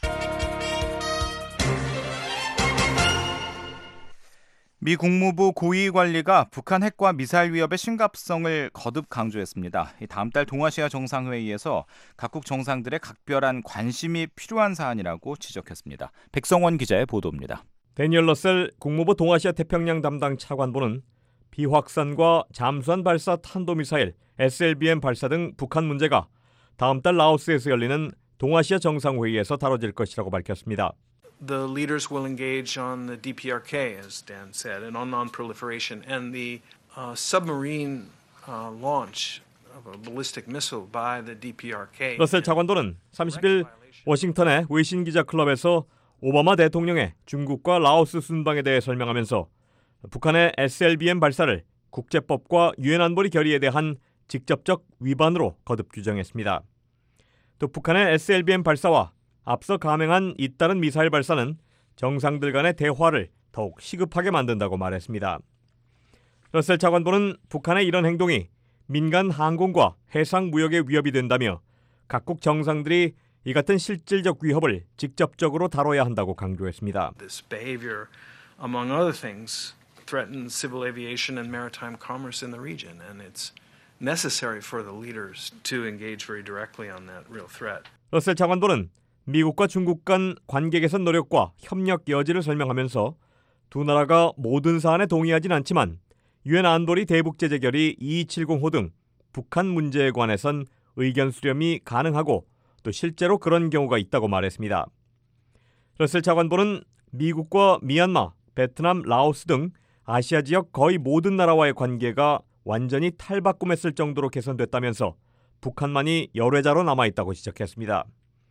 미 국무부 고위 관리가 북한 핵과 미사일 위협의 심각성을 거듭 강조했습니다. 다음 달 동아시아 정상회의에서 각국 정상들의 각별한 관심이 필요한 사안이라고 지적했습니다. 백성원 기자의 보도입니다. 데니얼 러셀 국무부 동아시아 태평양 담당 차관보는 비확산과 잠수함 발사 탄도미사일 SLBM 발사 등 북한 문제가 다음 달 라오스에서 열리는 동아시아 정상회의에서 다뤄질 것이라고 밝혔습니다. The leaders will engage on the DPRK, as Dan said, and on non-proliferation, and the submarine launch of a ballistic missile by the DPRK. 러셀 차관도는 30일 워싱턴의 외신 기자 클럽에서 오바마 대통령의 중국과 라오스 순방에 대해 설명하면서 북한의 SLBM 발사를 국제법과 유엔 안보리 결의에 대한 직접적 위반으로 거듭 규정했습니다. 또 북한의 SLBM 발사와 앞서 감행한 잇따른 미사일 발사는 정상들 간의 대화를 더욱 시급하게 만든다고 말했습니다. 러셀 차관보는 북한의 이런 행동이 민간 항공과 해상 무역에 위협이 된다며 각국 정상들이 이 같은 실질적 위협을 직접적으로 다뤄야 한다고 강조했습니다. This behavior, among other things, threatens civil aviation and maritime commerce in the region, and it's necessary for the leaders to engage very directly on that real threat. 러셀 차관보는 미국과 중국 간 관계 개선 노력과 협력 여지를 설명하면서 두 나라가 모든 사안에 동의하진 않지만 유엔 안보리 대북제재 결의 2270호 등 북한 문제에 관해선 의견 수렴이 가능하고 또 실제로 그런 경우가 있다고 말했습니다. 러셀 차관보는 미국과 미얀마, 베트남, 라오스 등 아시아 지역 거의 모든 나라와의 관계가 완전히 탈바꿈했을 정도로 개선됐다면서 북한만이 열애자로 남아있다고 지적했습니다.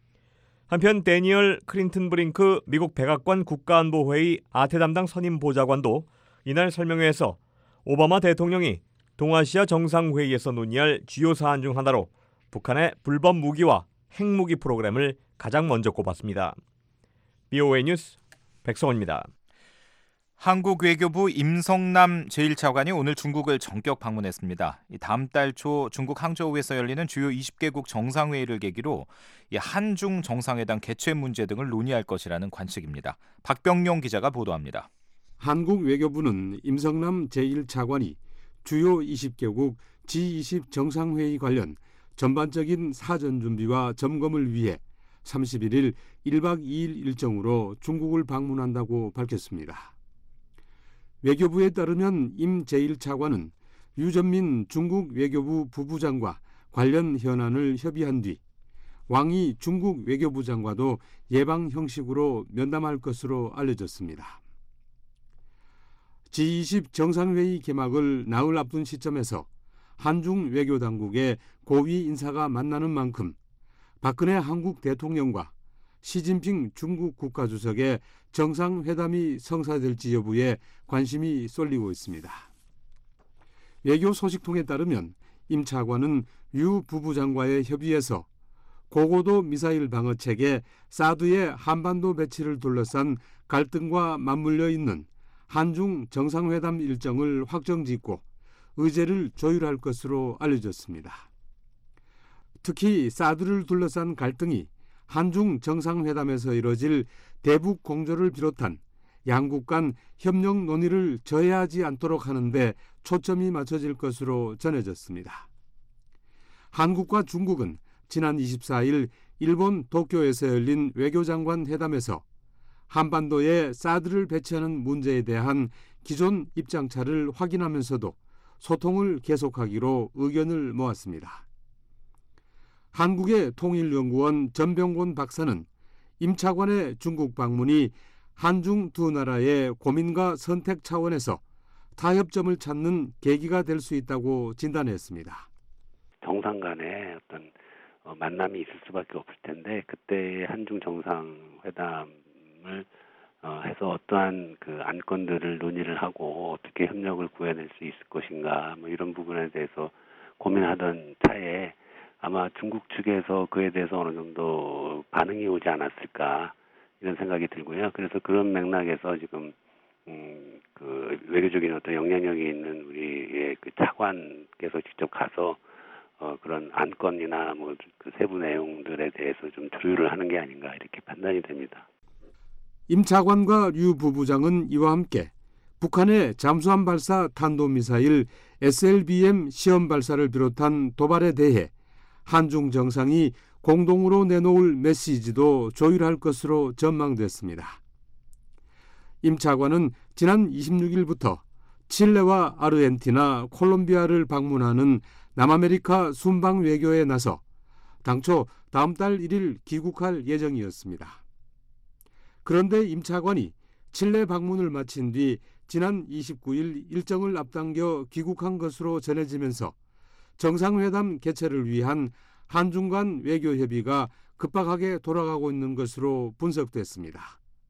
한편 데니얼 클린턴 브링크 미국 백악관 국가안보회의 아태 담당 선임 보좌관도 이날 설명회에서 오바마 대통령이 동아시아 정상회의에서 논의할 주요 사안 중 하나로 북한의 불법 무기와 핵무기 프로그램을 가장 먼저 꼽았습니다. BOA 뉴스 백성원입니다. 한국 외교부 임성남 제1차관이 오늘 중국을 전격 방문했습니다. 다음 달 초 중국 항저우에서 열리는 주요 20개국 정상회의를 계기로 한중 정상회담 개최 문제 등을 논의할 것이라는 관측입니다. 박병용 기자가 보도합니다. 한국 외교부는 임성남 제1차관이 주요 20개국 G20 정상회의 관련 전반적인 사전 준비와 점검을 위해 31일 1박 2일 일정으로 중국을 방문한다고 밝혔습니다. 외교부에 따르면 임 제1차관은 유전민 중국 외교부 부부장과 관련 현안을 협의한 뒤 왕이 중국 외교부장과도 예방 형식으로 면담할 것으로 알려졌습니다. G20 정상회의 개막을 나흘 앞둔 시점에서 한중 외교당국의 고위 인사가 만나는 만큼 박근혜 한국 대통령과 시진핑 중국 국가주석의 정상회담이 성사될지 여부에 관심이 쏠리고 있습니다. 외교 소식통에 따르면 임 차관은 유 부부장과의 협의에서 고고도 미사일 방어 체계 사드의 한반도 배치를 둘러싼 갈등과 맞물려 있는 한중 정상회담 일정을 확정짓고 의제를 조율할 것으로 알려졌습니다. 특히 사드를 둘러싼 갈등이 한중 정상회담에서 이뤄질 대북 공조를 비롯한 양국 간 협력 논의를 저해하지 않도록 하는 데 초점이 맞춰질 것으로 전해졌습니다. 한국과 중국은 지난 24일 일본 도쿄에서 열린 외교장관 회담에서 한반도에 사드를 배치하는 문제에 대한 기존 입장차를 확인하면서도 소통을 계속하기로 의견을 모았습니다. 한국의 통일연구원 전병곤 박사는 임 차관의 중국 방문이 한중 두 나라의 고민과 선택 차원에서 타협점을 찾는 계기가 될 수 있다고 진단했습니다. 정상 간의 어떤 만남이 있을 수밖에 없을 텐데 그때 한중 정상회담을 해서 어떠한 그 안건들을 논의를 하고 어떻게 협력을 구해낼 수 있을 것인가 뭐 이런 부분에 대해서 고민하던 차에 아마 중국 측에서 그에 대해서 어느 정도 반응이 오지 않았을까 이런 생각이 들고요. 그래서 그런 맥락에서 지금 그 외교적인 어떤 영향력이 있는 우리의 그 차관께서 직접 가서 그런 안건이나 뭐 그 세부 내용들에 대해서 좀 조율을 하는 게 아닌가 이렇게 판단이 됩니다. 임 차관과 류 부부장은 이와 함께 북한의 잠수함 발사 탄도미사일 SLBM 시험 발사를 비롯한 도발에 대해 한중 정상이 공동으로 내놓을 메시지도 조율할 것으로 전망됐습니다. 임 차관은 지난 26일부터 칠레와 아르헨티나, 콜롬비아를 방문하는 남아메리카 순방 외교에 나서 당초 다음 달 1일 귀국할 예정이었습니다. 그런데 임 차관이 칠레 방문을 마친 뒤 지난 29일 일정을 앞당겨 귀국한 것으로 전해지면서 정상회담 개최를 위한 한중 간 외교 협의가 급박하게 돌아가고 있는 것으로 분석됐습니다.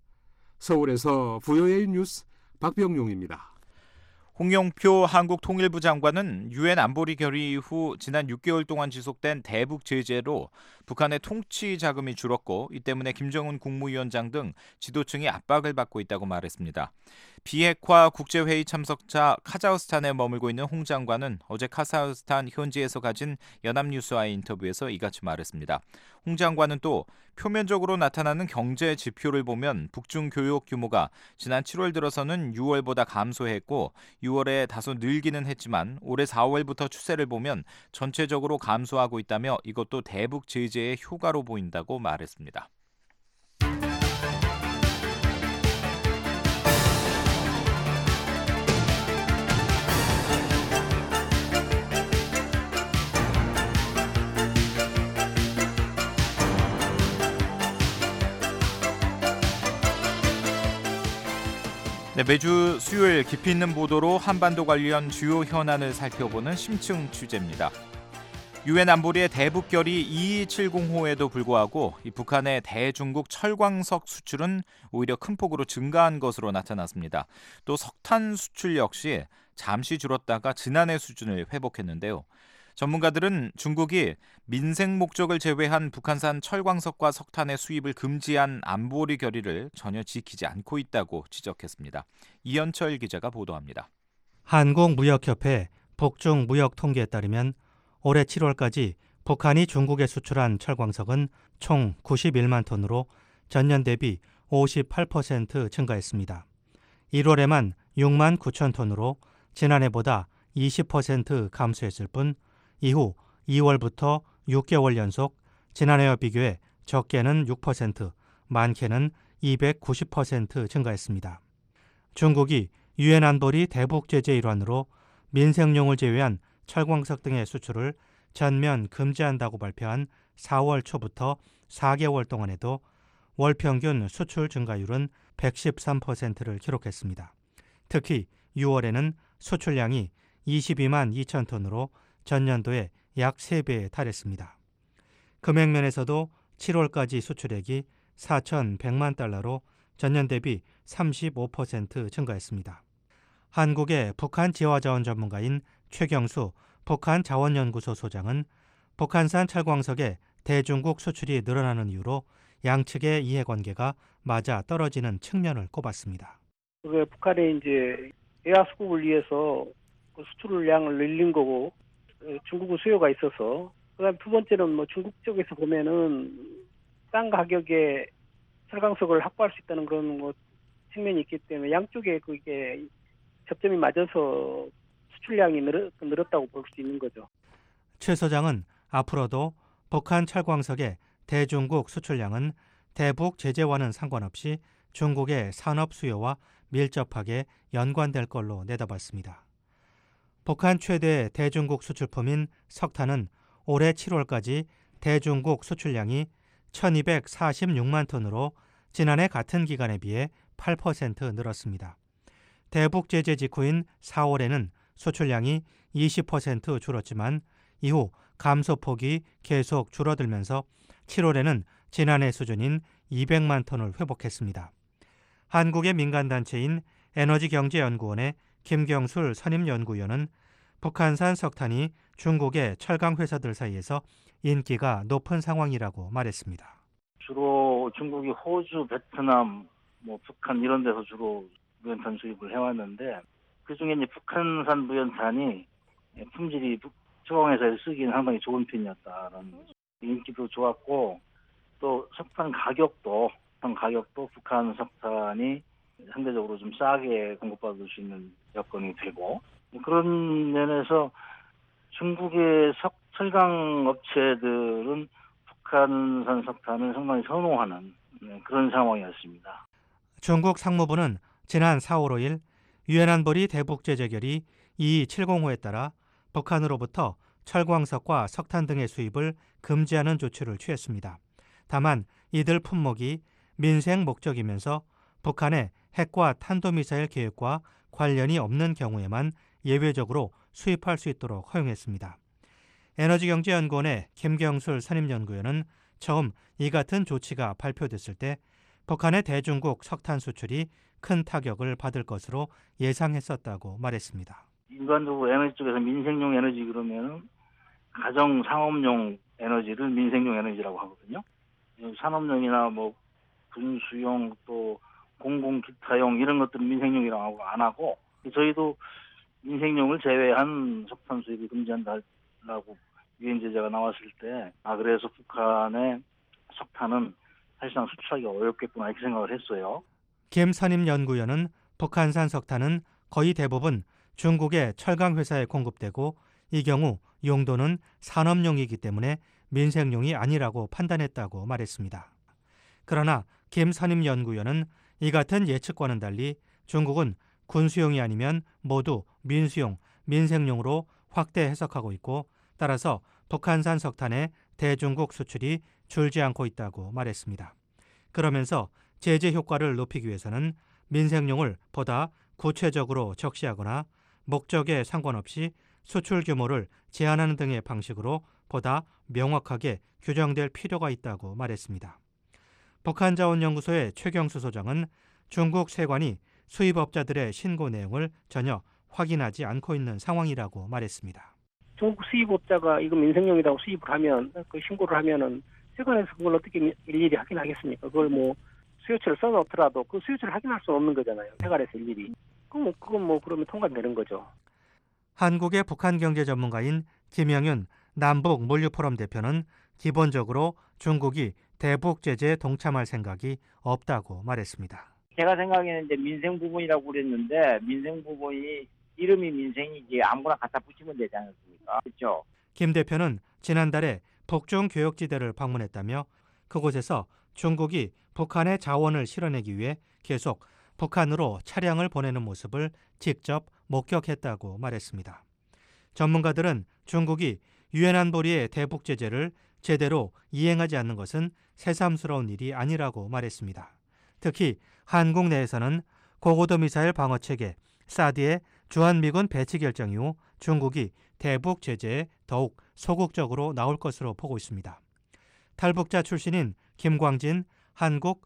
서울에서 VOA 뉴스 박병용입니다. 홍영표 한국 통일부 장관은 유엔 안보리 결의 이후 지난 6개월 동안 지속된 대북 제재로 북한의 통치 자금이 줄었고 이 때문에 김정은 국무위원장 등 지도층이 압박을 받고 있다고 말했습니다. 비핵화 국제회의 참석자 카자흐스탄에 머물고 있는 홍 장관은 어제 카자흐스탄 현지에서 가진 연합뉴스와의 인터뷰에서 이같이 말했습니다. 홍 장관은 또 표면적으로 나타나는 경제 지표를 보면 북중 교역 규모가 지난 7월 들어서는 6월보다 감소했고 6월에 다소 늘기는 했지만 올해 4월부터 추세를 보면 전체적으로 감소하고 있다며 이것도 대북 제재의 효과로 보인다고 말했습니다. 매주 수요일 깊이 있는 보도로 한반도 관련 주요 현안을 살펴보는 심층 취재입니다. 유엔 안보리의 대북 결의 2270호에도 불구하고 이 북한의 대중국 철광석 수출은 오히려 큰 폭으로 증가한 것으로 나타났습니다. 또 석탄 수출 역시 잠시 줄었다가 지난해 수준을 회복했는데요. 전문가들은 중국이 민생 목적을 제외한 북한산 철광석과 석탄의 수입을 금지한 안보리 결의를 전혀 지키지 않고 있다고 지적했습니다. 이현철 기자가 보도합니다. 한국무역협회 북중 무역 통계에 따르면 올해 7월까지 북한이 중국에 수출한 철광석은 총 91만 톤으로 전년 대비 58% 증가했습니다. 1월에만 6만 9천 톤으로 지난해보다 20% 감소했을 뿐 이후 2월부터 6개월 연속 지난해와 비교해 적게는 6%, 많게는 290% 증가했습니다. 중국이 유엔 안보리 대북 제재 일환으로 민생용을 제외한 철광석 등의 수출을 전면 금지한다고 발표한 4월 초부터 4개월 동안에도 월 평균 수출 증가율은 113%를 기록했습니다. 특히 6월에는 수출량이 22만 2천 톤으로 전년도에 약 3배에 달했습니다. 금액면에서도 7월까지 수출액이 4,100만 달러로 전년 대비 35% 증가했습니다. 한국의 북한 지화자원 전문가인 최경수 북한자원연구소 소장은 북한산 철광석의 대중국 수출이 늘어나는 이유로 양측의 이해관계가 맞아 떨어지는 측면을 꼽았습니다. 북한이 이제 외화 수급을 위해서 수출량을 늘린 거고 중국은 수요가 있어서 그다음 두 번째는 중국 쪽에서 보면은 싼 가격에 철광석을 확보할 수 있다는 그런 측면이 있기 때문에 양쪽에 그게 접점이 맞아서 수출량이 늘었다고 볼 수 있는 거죠. 최 소장은 앞으로도 북한 철광석의 대중국 수출량은 대북 제재와는 상관없이 중국의 산업 수요와 밀접하게 연관될 걸로 내다봤습니다. 북한 최대 대중국 수출품인 석탄은 올해 7월까지 대중국 수출량이 1246만 톤으로 지난해 같은 기간에 비해 8% 늘었습니다. 대북 제재 직후인 4월에는 수출량이 20% 줄었지만 이후 감소폭이 계속 줄어들면서 7월에는 지난해 수준인 200만 톤을 회복했습니다. 한국의 민간단체인 에너지경제연구원의 김경술 선임연구위원은 북한산 석탄이 중국의 철강 회사들 사이에서 인기가 높은 상황이라고 말했습니다. 주로 중국이 호주, 베트남, 북한 이런 데서 주로 무연탄 수입을 해왔는데 그중에 이제 북한산 무연탄이 품질이 철강 회사에 쓰기에는 상당히 좋은 편이었다는 인기도 좋았고 또 석탄 가격도 북한 석탄이 상대적으로 좀 싸게 공급받을 수 있는 여건이 되고 그런 면에서 중국의 철강 업체들은 북한산 석탄을 상당히 선호하는 그런 상황이었습니다. 중국 상무부는 지난 4월 5일 유엔 안보리 대북 제재 결의 2270호에 따라 북한으로부터 철광석과 석탄 등의 수입을 금지하는 조치를 취했습니다. 다만 이들 품목이 민생 목적이면서 북한의 핵과 탄도미사일 계획과 관련이 없는 경우에만 예외적으로 수입할 수 있도록 허용했습니다. 에너지경제연구원의 김경술 선임연구위원은 처음 이 같은 조치가 발표됐을 때 북한의 대중국 석탄 수출이 큰 타격을 받을 것으로 예상했었다고 말했습니다. 일반적으로 에너지 쪽에서 민생용 에너지 그러면 가정 상업용 에너지를 민생용 에너지라고 하거든요. 산업용이나 군수용 또 공공 기타용 이런 것들은 민생용이라고 안 하고 저희도 민생용을 제외한 석탄 수입을 금지한다라고 유엔 제재가 나왔을 때 그래서 북한의 석탄은 사실상 수출하기가 어렵겠구나 이렇게 생각을 했어요. 김 선임연구위원은 북한산 석탄은 거의 대부분 중국의 철강 회사에 공급되고 이 경우 용도는 산업용이기 때문에 민생용이 아니라고 판단했다고 말했습니다. 그러나 김 선임연구위원은 이 같은 예측과는 달리 중국은 군수용이 아니면 모두 민수용, 민생용으로 확대 해석하고 있고 따라서 북한산 석탄의 대중국 수출이 줄지 않고 있다고 말했습니다. 그러면서 제재 효과를 높이기 위해서는 민생용을 보다 구체적으로 적시하거나 목적에 상관없이 수출 규모를 제한하는 등의 방식으로 보다 명확하게 규정될 필요가 있다고 말했습니다. 북한자원연구소의 최경수 소장은 중국 세관이 수입업자들의 신고 내용을 전혀 확인하지 않고 있는 상황이라고 말했습니다. 중국 수입업자가 이거 민생용이라고 수입을 하면 그 신고를 하면은 세관에서 그걸 어떻게 일일이 확인하겠습니까? 그걸 뭐 수요처를 써놓더라도 그 수요처를 확인할 수는 없는 거잖아요. 세관에서 일일이. 그건 그러면 통과되는 거죠. 한국의 북한 경제 전문가인 김영윤 남북 물류포럼 대표는 기본적으로 중국이 대북 제재에 동참할 생각이 없다고 말했습니다. 제가 생각에는 이제 민생 부분이라고 그랬는데 민생 부분이 이름이 민생이지 아무거나 갖다 붙이면 되지 않습니까? 그렇죠? 김 대표는 지난달에 북중 교역지대를 방문했다며 그곳에서 중국이 북한의 자원을 실어내기 위해 계속 북한으로 차량을 보내는 모습을 직접 목격했다고 말했습니다. 전문가들은 중국이 유엔 안보리의 대북 제재를 제대로 이행하지 않는 것은 새삼스러운 일이 아니라고 말했습니다. 특히 한국 내에서는 고고도 미사일 방어 체계 사드의 주한미군 배치 결정 이후 중국이 대북 제재에 더욱 소극적으로 나올 것으로 보고 있습니다. 탈북자 출신인 김광진 한국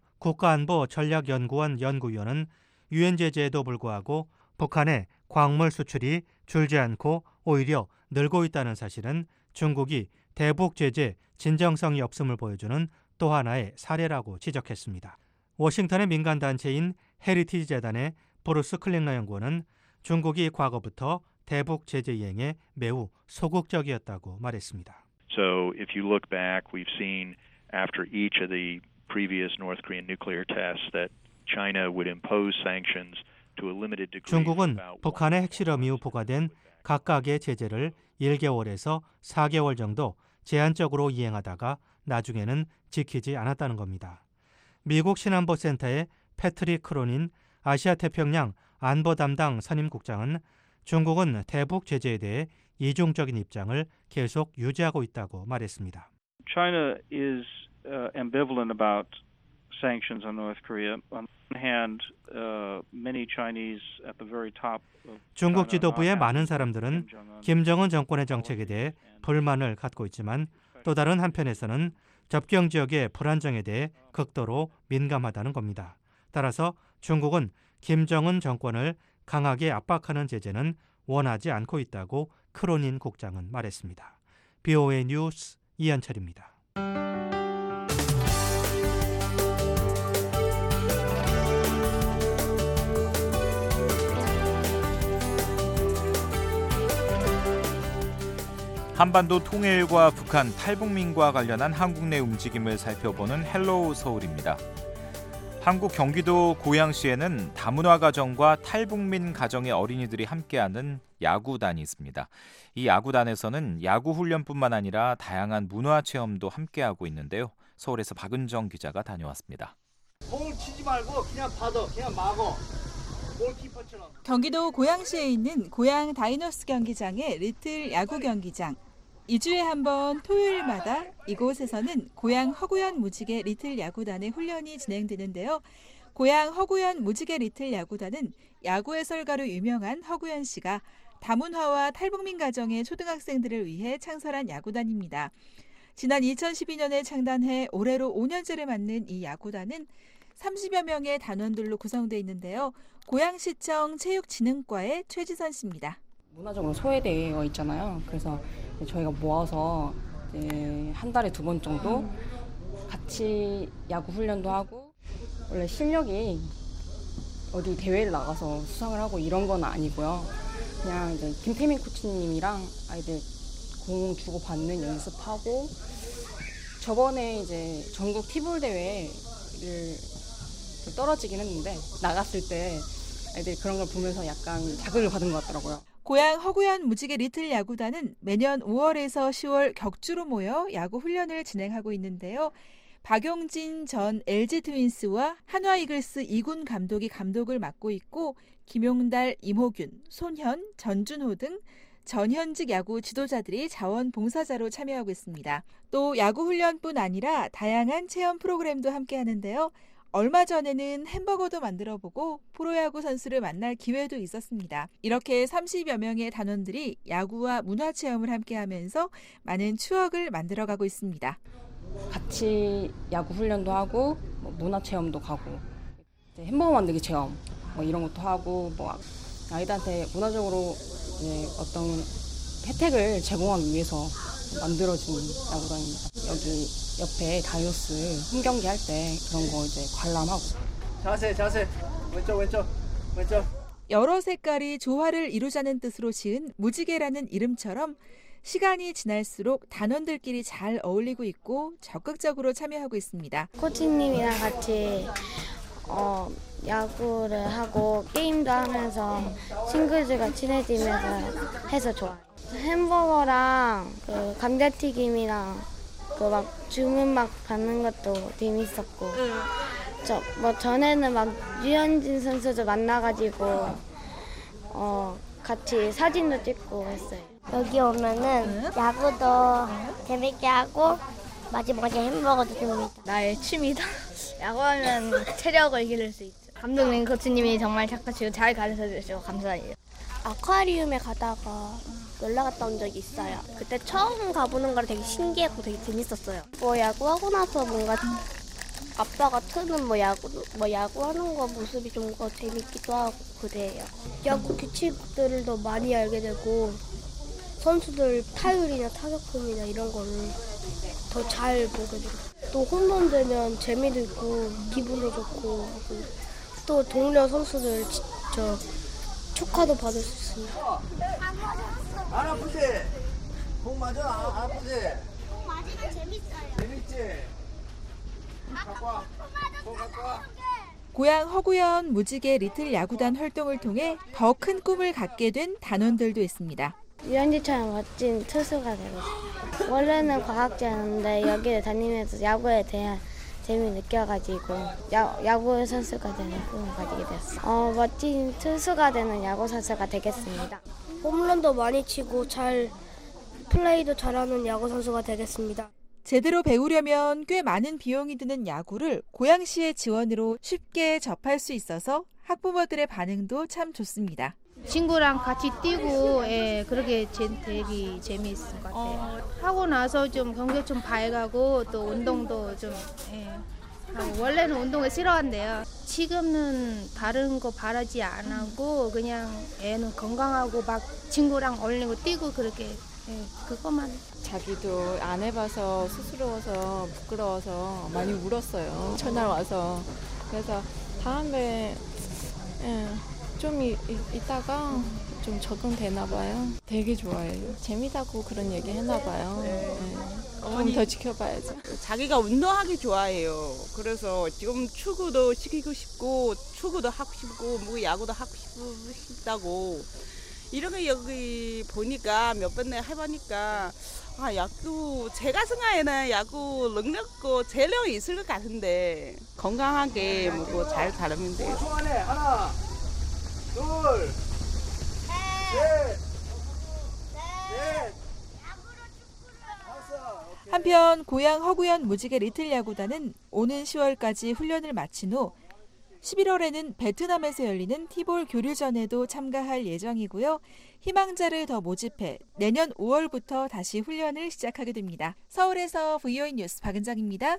국가안보전략연구원 연구위원은 유엔 제재에도 불구하고 북한의 광물 수출이 줄지 않고 오히려 늘고 있다는 사실은 중국이 대북 제재 진정성이 없음을 보여주는 또 하나의 사례라고 지적했습니다. 워싱턴의 민간단체인 헤리티지 재단의 브루스 클링러 연구원은 중국이 과거부터 대북 제재 이행에 매우 소극적이었다고 말했습니다. So if you look back, we've seen after each of the previous North Korean nuclear tests that China would impose sanctions to a limited degree. 중국은 북한의 핵실험 이후 부과된 각각의 제재를 1개월에서 4개월 정도 제한적으로 이행하다가 나중에는 지키지 않았다는 겁니다. 미국 신안보센터의 패트릭 크로닌 아시아태평양 안보 담당 선임국장은 중국은 대북 제재에 대해 이중적인 입장을 계속 유지하고 있다고 말했습니다. China is ambivalent about sanctions on North Korea. On one hand, many Chinese at the very top of 중국 지도부의 많은 사람들은 김정은 정권의 정책에 대해 불만을 갖고 있지만 또 다른 한편에서는 접경 지역의 불안정에 대해 극도로 민감하다는 겁니다. 따라서 중국은 김정은 정권을 강하게 압박하는 제재는 원하지 않고 있다고 크로닌 국장은 말했습니다. BOA 뉴스 이현철입니다. 한반도 통일과 북한 탈북민과 관련한 한국 내 움직임을 살펴보는 헬로우 서울입니다. 한국 경기도 고양시에는 다문화 가정과 탈북민 가정의 어린이들이 함께하는 야구단이 있습니다. 이 야구단에서는 야구 훈련뿐만 아니라 다양한 문화 체험도 함께하고 있는데요. 서울에서 박은정 기자가 다녀왔습니다. 공을 치지 말고 그냥 받아, 그냥 막어. 골키퍼처럼. 경기도 고양시에 있는 고양 다이너스 경기장의 리틀 야구 경기장. 2주에 한 번 토요일마다 이곳에서는 고양 허구연 무지개 리틀 야구단의 훈련이 진행되는데요. 고양 허구연 무지개 리틀 야구단은 야구 해설가로 유명한 허구연 씨가 다문화와 탈북민 가정의 초등학생들을 위해 창설한 야구단입니다. 지난 2012년에 창단해 올해로 5년째를 맞는 이 야구단은 30여 명의 단원들로 구성되어 있는데요. 고양시청 체육진흥과의 최지선 씨입니다. 문화적으로 소외되어 있잖아요. 그래서 저희가 모아서 이제 한 달에 2번 정도 같이 야구 훈련도 하고, 원래 실력이 어디 대회를 나가서 수상을 하고 이런 건 아니고요. 그냥 이제 김태민 코치님이랑 아이들 공 주고 받는 연습하고, 저번에 이제 전국 티볼 대회를 떨어지긴 했는데 나갔을 때 애들이 그런 걸 보면서 약간 자극을 받은 것 같더라고요. 고양 허구연 무지개 리틀 야구단은 매년 5월에서 10월 격주로 모여 야구 훈련을 진행하고 있는데요. 박용진 전 LG 트윈스와 한화 이글스 2군 감독이 감독을 맡고 있고, 김용달, 임호균, 손현, 전준호 등 전현직 야구 지도자들이 자원봉사자로 참여하고 있습니다. 또 야구 훈련뿐 아니라 다양한 체험 프로그램도 함께 하는데요. 얼마 전에는 햄버거도 만들어보고 프로야구 선수를 만날 기회도 있었습니다. 이렇게 30여 명의 단원들이 야구와 문화체험을 함께하면서 많은 추억을 만들어가고 있습니다. 같이 야구 훈련도 하고 문화체험도 가고 햄버거 만들기 체험 이런 것도 하고 아이들한테 문화적으로 이제 어떤 혜택을 제공하기 위해서 만들어진 야구단입니다. 여기 옆에 다이오스 홈경기 할 때 그런 거 이제 관람하고. 자세. 왼쪽. 여러 색깔이 조화를 이루자는 뜻으로 지은 무지개라는 이름처럼 시간이 지날수록 단원들끼리 잘 어울리고 있고 적극적으로 참여하고 있습니다. 코치님이랑 같이 야구를 하고 게임도 하면서 친구들과 친해지면서 해서 좋아요. 햄버거랑 그 감자튀김이랑 그 막 주문 막 받는 것도 재밌었고 전에는 막 유현진 선수도 만나가지고 같이 사진도 찍고 했어요. 여기 오면은 야구도 재밌게 하고 마지막에 햄버거도 재밌다. 나의 취미다. 야구하면 체력을 기를 수 있죠. 감독님, 코치님이 정말 착하시고 잘 가르쳐주시고 감사해요. 아쿠아리움에 가다가 놀러 갔다 온 적이 있어요. 그때 처음 가보는 거라 되게 신기하고 되게 재밌었어요. 야구하고 나서 뭔가 아빠가 트는 야구하는 거 모습이 좀 더 재밌기도 하고 그래요. 야구 규칙들을 더 많이 알게 되고 선수들 타율이나 타격폼이나 이런 거를 더 잘 보게 되고 또 홈런 되면 재미도 있고 기분도 좋고 또 동료 선수들 축하도 받을 수 있습니다. 안 아프지? 공 맞아? 안 아프지? 공 맞으면 재밌어요. 재밌지? 갖고 와. 고향 허구현 무지개 리틀 야구단 활동을 통해 더 큰 꿈을 갖게 된 단원들도 있습니다. 유현진처럼 멋진 투수가 되고 싶어요. 원래는 과학자였는데 여기를 다니면서 야구에 대한 재미 느껴가지고 야구 선수가 되는 꿈을 가지게 됐어요. 멋진 투수가 되는 야구 선수가 되겠습니다. 홈런도 많이 치고 플레이도 잘하는 야구 선수가 되겠습니다. 제대로 배우려면 꽤 많은 비용이 드는 야구를 고양시의 지원으로 쉽게 접할 수 있어서 학부모들의 반응도 참 좋습니다. 친구랑 같이 뛰고 그렇게 되게 재미있을 것 같아요. 하고 나서 좀 경기 좀 밝아고 또 운동도 좀 원래는 운동을 싫어한대요. 지금은 다른 거 바라지 안 하고 그냥 애는 건강하고 막 친구랑 어울리고 뛰고 그렇게 그것만. 자기도 안 해봐서 쑥스러워서 부끄러워서 많이 울었어요. 첫날 와서. 그래서 다음에 좀 있다가 좀 적응되나 봐요. 되게 좋아해요. 재미다고 그런 얘기 했나 봐요. 좀 더 지켜봐야죠. 자기가 운동하기 좋아해요. 그래서 지금 축구도 시키고 싶고 축구도 하고 싶고 뭐 야구도 하고 싶다고 이렇게 여기 보니까 몇 번 해보니까 야구 제가 생각에는 야구 능력고 재력이 있을 것 같은데 건강하게 뭐 잘 잘하면 돼요. 중간에 하나, 둘, 셋, 넷. 한편 고향 허구현 무지개 리틀 야구단은 오는 10월까지 훈련을 마친 후 11월에는 베트남에서 열리는 티볼 교류전에도 참가할 예정이고요. 희망자를 더 모집해 내년 5월부터 다시 훈련을 시작하게 됩니다. 서울에서 VOA 뉴스 박은정입니다.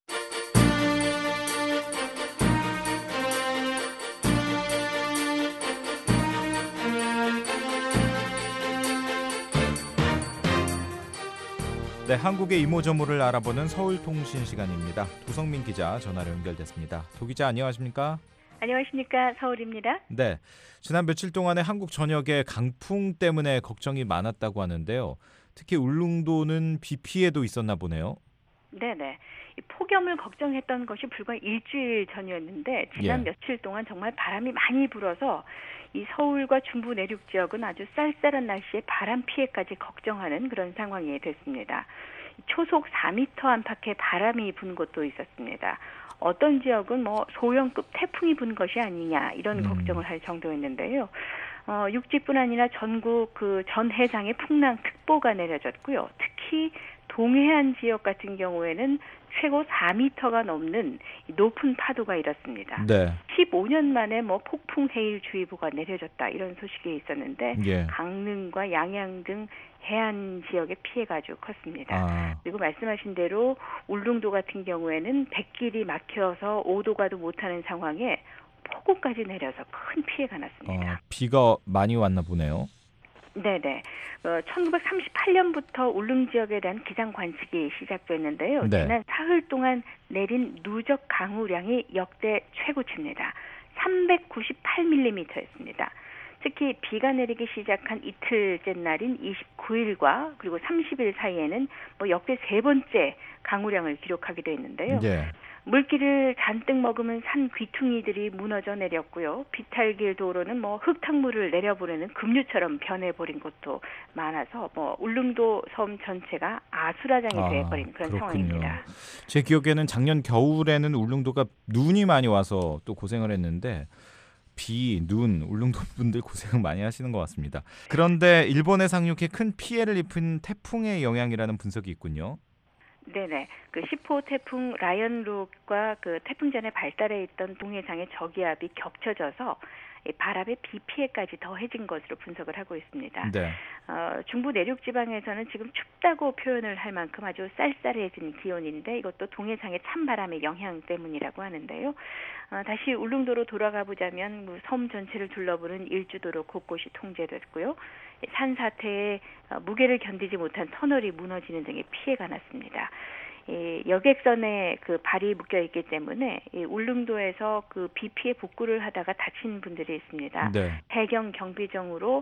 네, 한국의 이모저모를 알아보는 서울통신 시간입니다. 도성민 기자 전화로 연결됐습니다. 도 기자 안녕하십니까? 안녕하십니까? 서울입니다. 네, 지난 며칠 동안에 한국 전역에 강풍 때문에 걱정이 많았다고 하는데요. 특히 울릉도는 비 피해도 있었나 보네요. 네네. 폭염을 걱정했던 것이 불과 일주일 전이었는데 지난 며칠 동안 정말 바람이 많이 불어서 이 서울과 중부 내륙 지역은 아주 쌀쌀한 날씨에 바람 피해까지 걱정하는 그런 상황이 됐습니다. 초속 4m 안팎의 바람이 분 곳도 있었습니다. 어떤 지역은 소형급 태풍이 분 것이 아니냐 이런 걱정을 할 정도였는데요. 육지뿐 아니라 전국 전 해상에 풍랑특보가 내려졌고요. 특히 동해안 지역 같은 경우에는 최고 4m가 넘는 높은 파도가 일었습니다. 네. 15년 만에 폭풍 해일주의보가 내려졌다 이런 소식이 있었는데 강릉과 양양 등 해안 지역의 피해가 아주 컸습니다. 그리고 말씀하신 대로 울릉도 같은 경우에는 뱃길이 막혀서 오도 가도 못하는 상황에 폭우까지 내려서 큰 피해가 났습니다. 비가 많이 왔나 보네요. 네네. 1938년부터 울릉 지역에 대한 기상 관측이 시작됐는데요. 네. 지난 사흘 동안 내린 누적 강우량이 역대 최고치입니다. 398mm였습니다. 특히 비가 내리기 시작한 이틀째 날인 29일과 그리고 30일 사이에는 역대 세 번째 강우량을 기록하기도 했는데요. 네. 물기를 잔뜩 머금은 산 귀퉁이들이 무너져 내렸고요. 비탈길 도로는 흙탕물을 내려보내는 급류처럼 변해버린 곳도 많아서 울릉도 섬 전체가 아수라장이 돼버린 그런 그렇군요. 상황입니다. 제 기억에는 작년 겨울에는 울릉도가 눈이 많이 와서 또 고생을 했는데 비, 눈, 울릉도 분들 고생을 많이 하시는 것 같습니다. 그런데 일본에 상륙해 큰 피해를 입힌 태풍의 영향이라는 분석이 있군요. 네네. 그 10호 태풍 라이언룩과 그 태풍 전에 발달해 있던 동해상의 저기압이 겹쳐져서 바람의 비 피해까지 더해진 것으로 분석을 하고 있습니다. 네. 중부 내륙 지방에서는 지금 춥다고 표현을 할 만큼 아주 쌀쌀해진 기온인데 이것도 동해상의 찬바람의 영향 때문이라고 하는데요. 다시 울릉도로 돌아가 보자면 섬 전체를 둘러보는 일주도로 곳곳이 통제됐고요. 산사태에 무게를 견디지 못한 터널이 무너지는 등의 피해가 났습니다. 여객선에 그 발이 묶여 있기 때문에 울릉도에서 그 비 피해 복구를 하다가 다친 분들이 있습니다. 네. 해경 경비정으로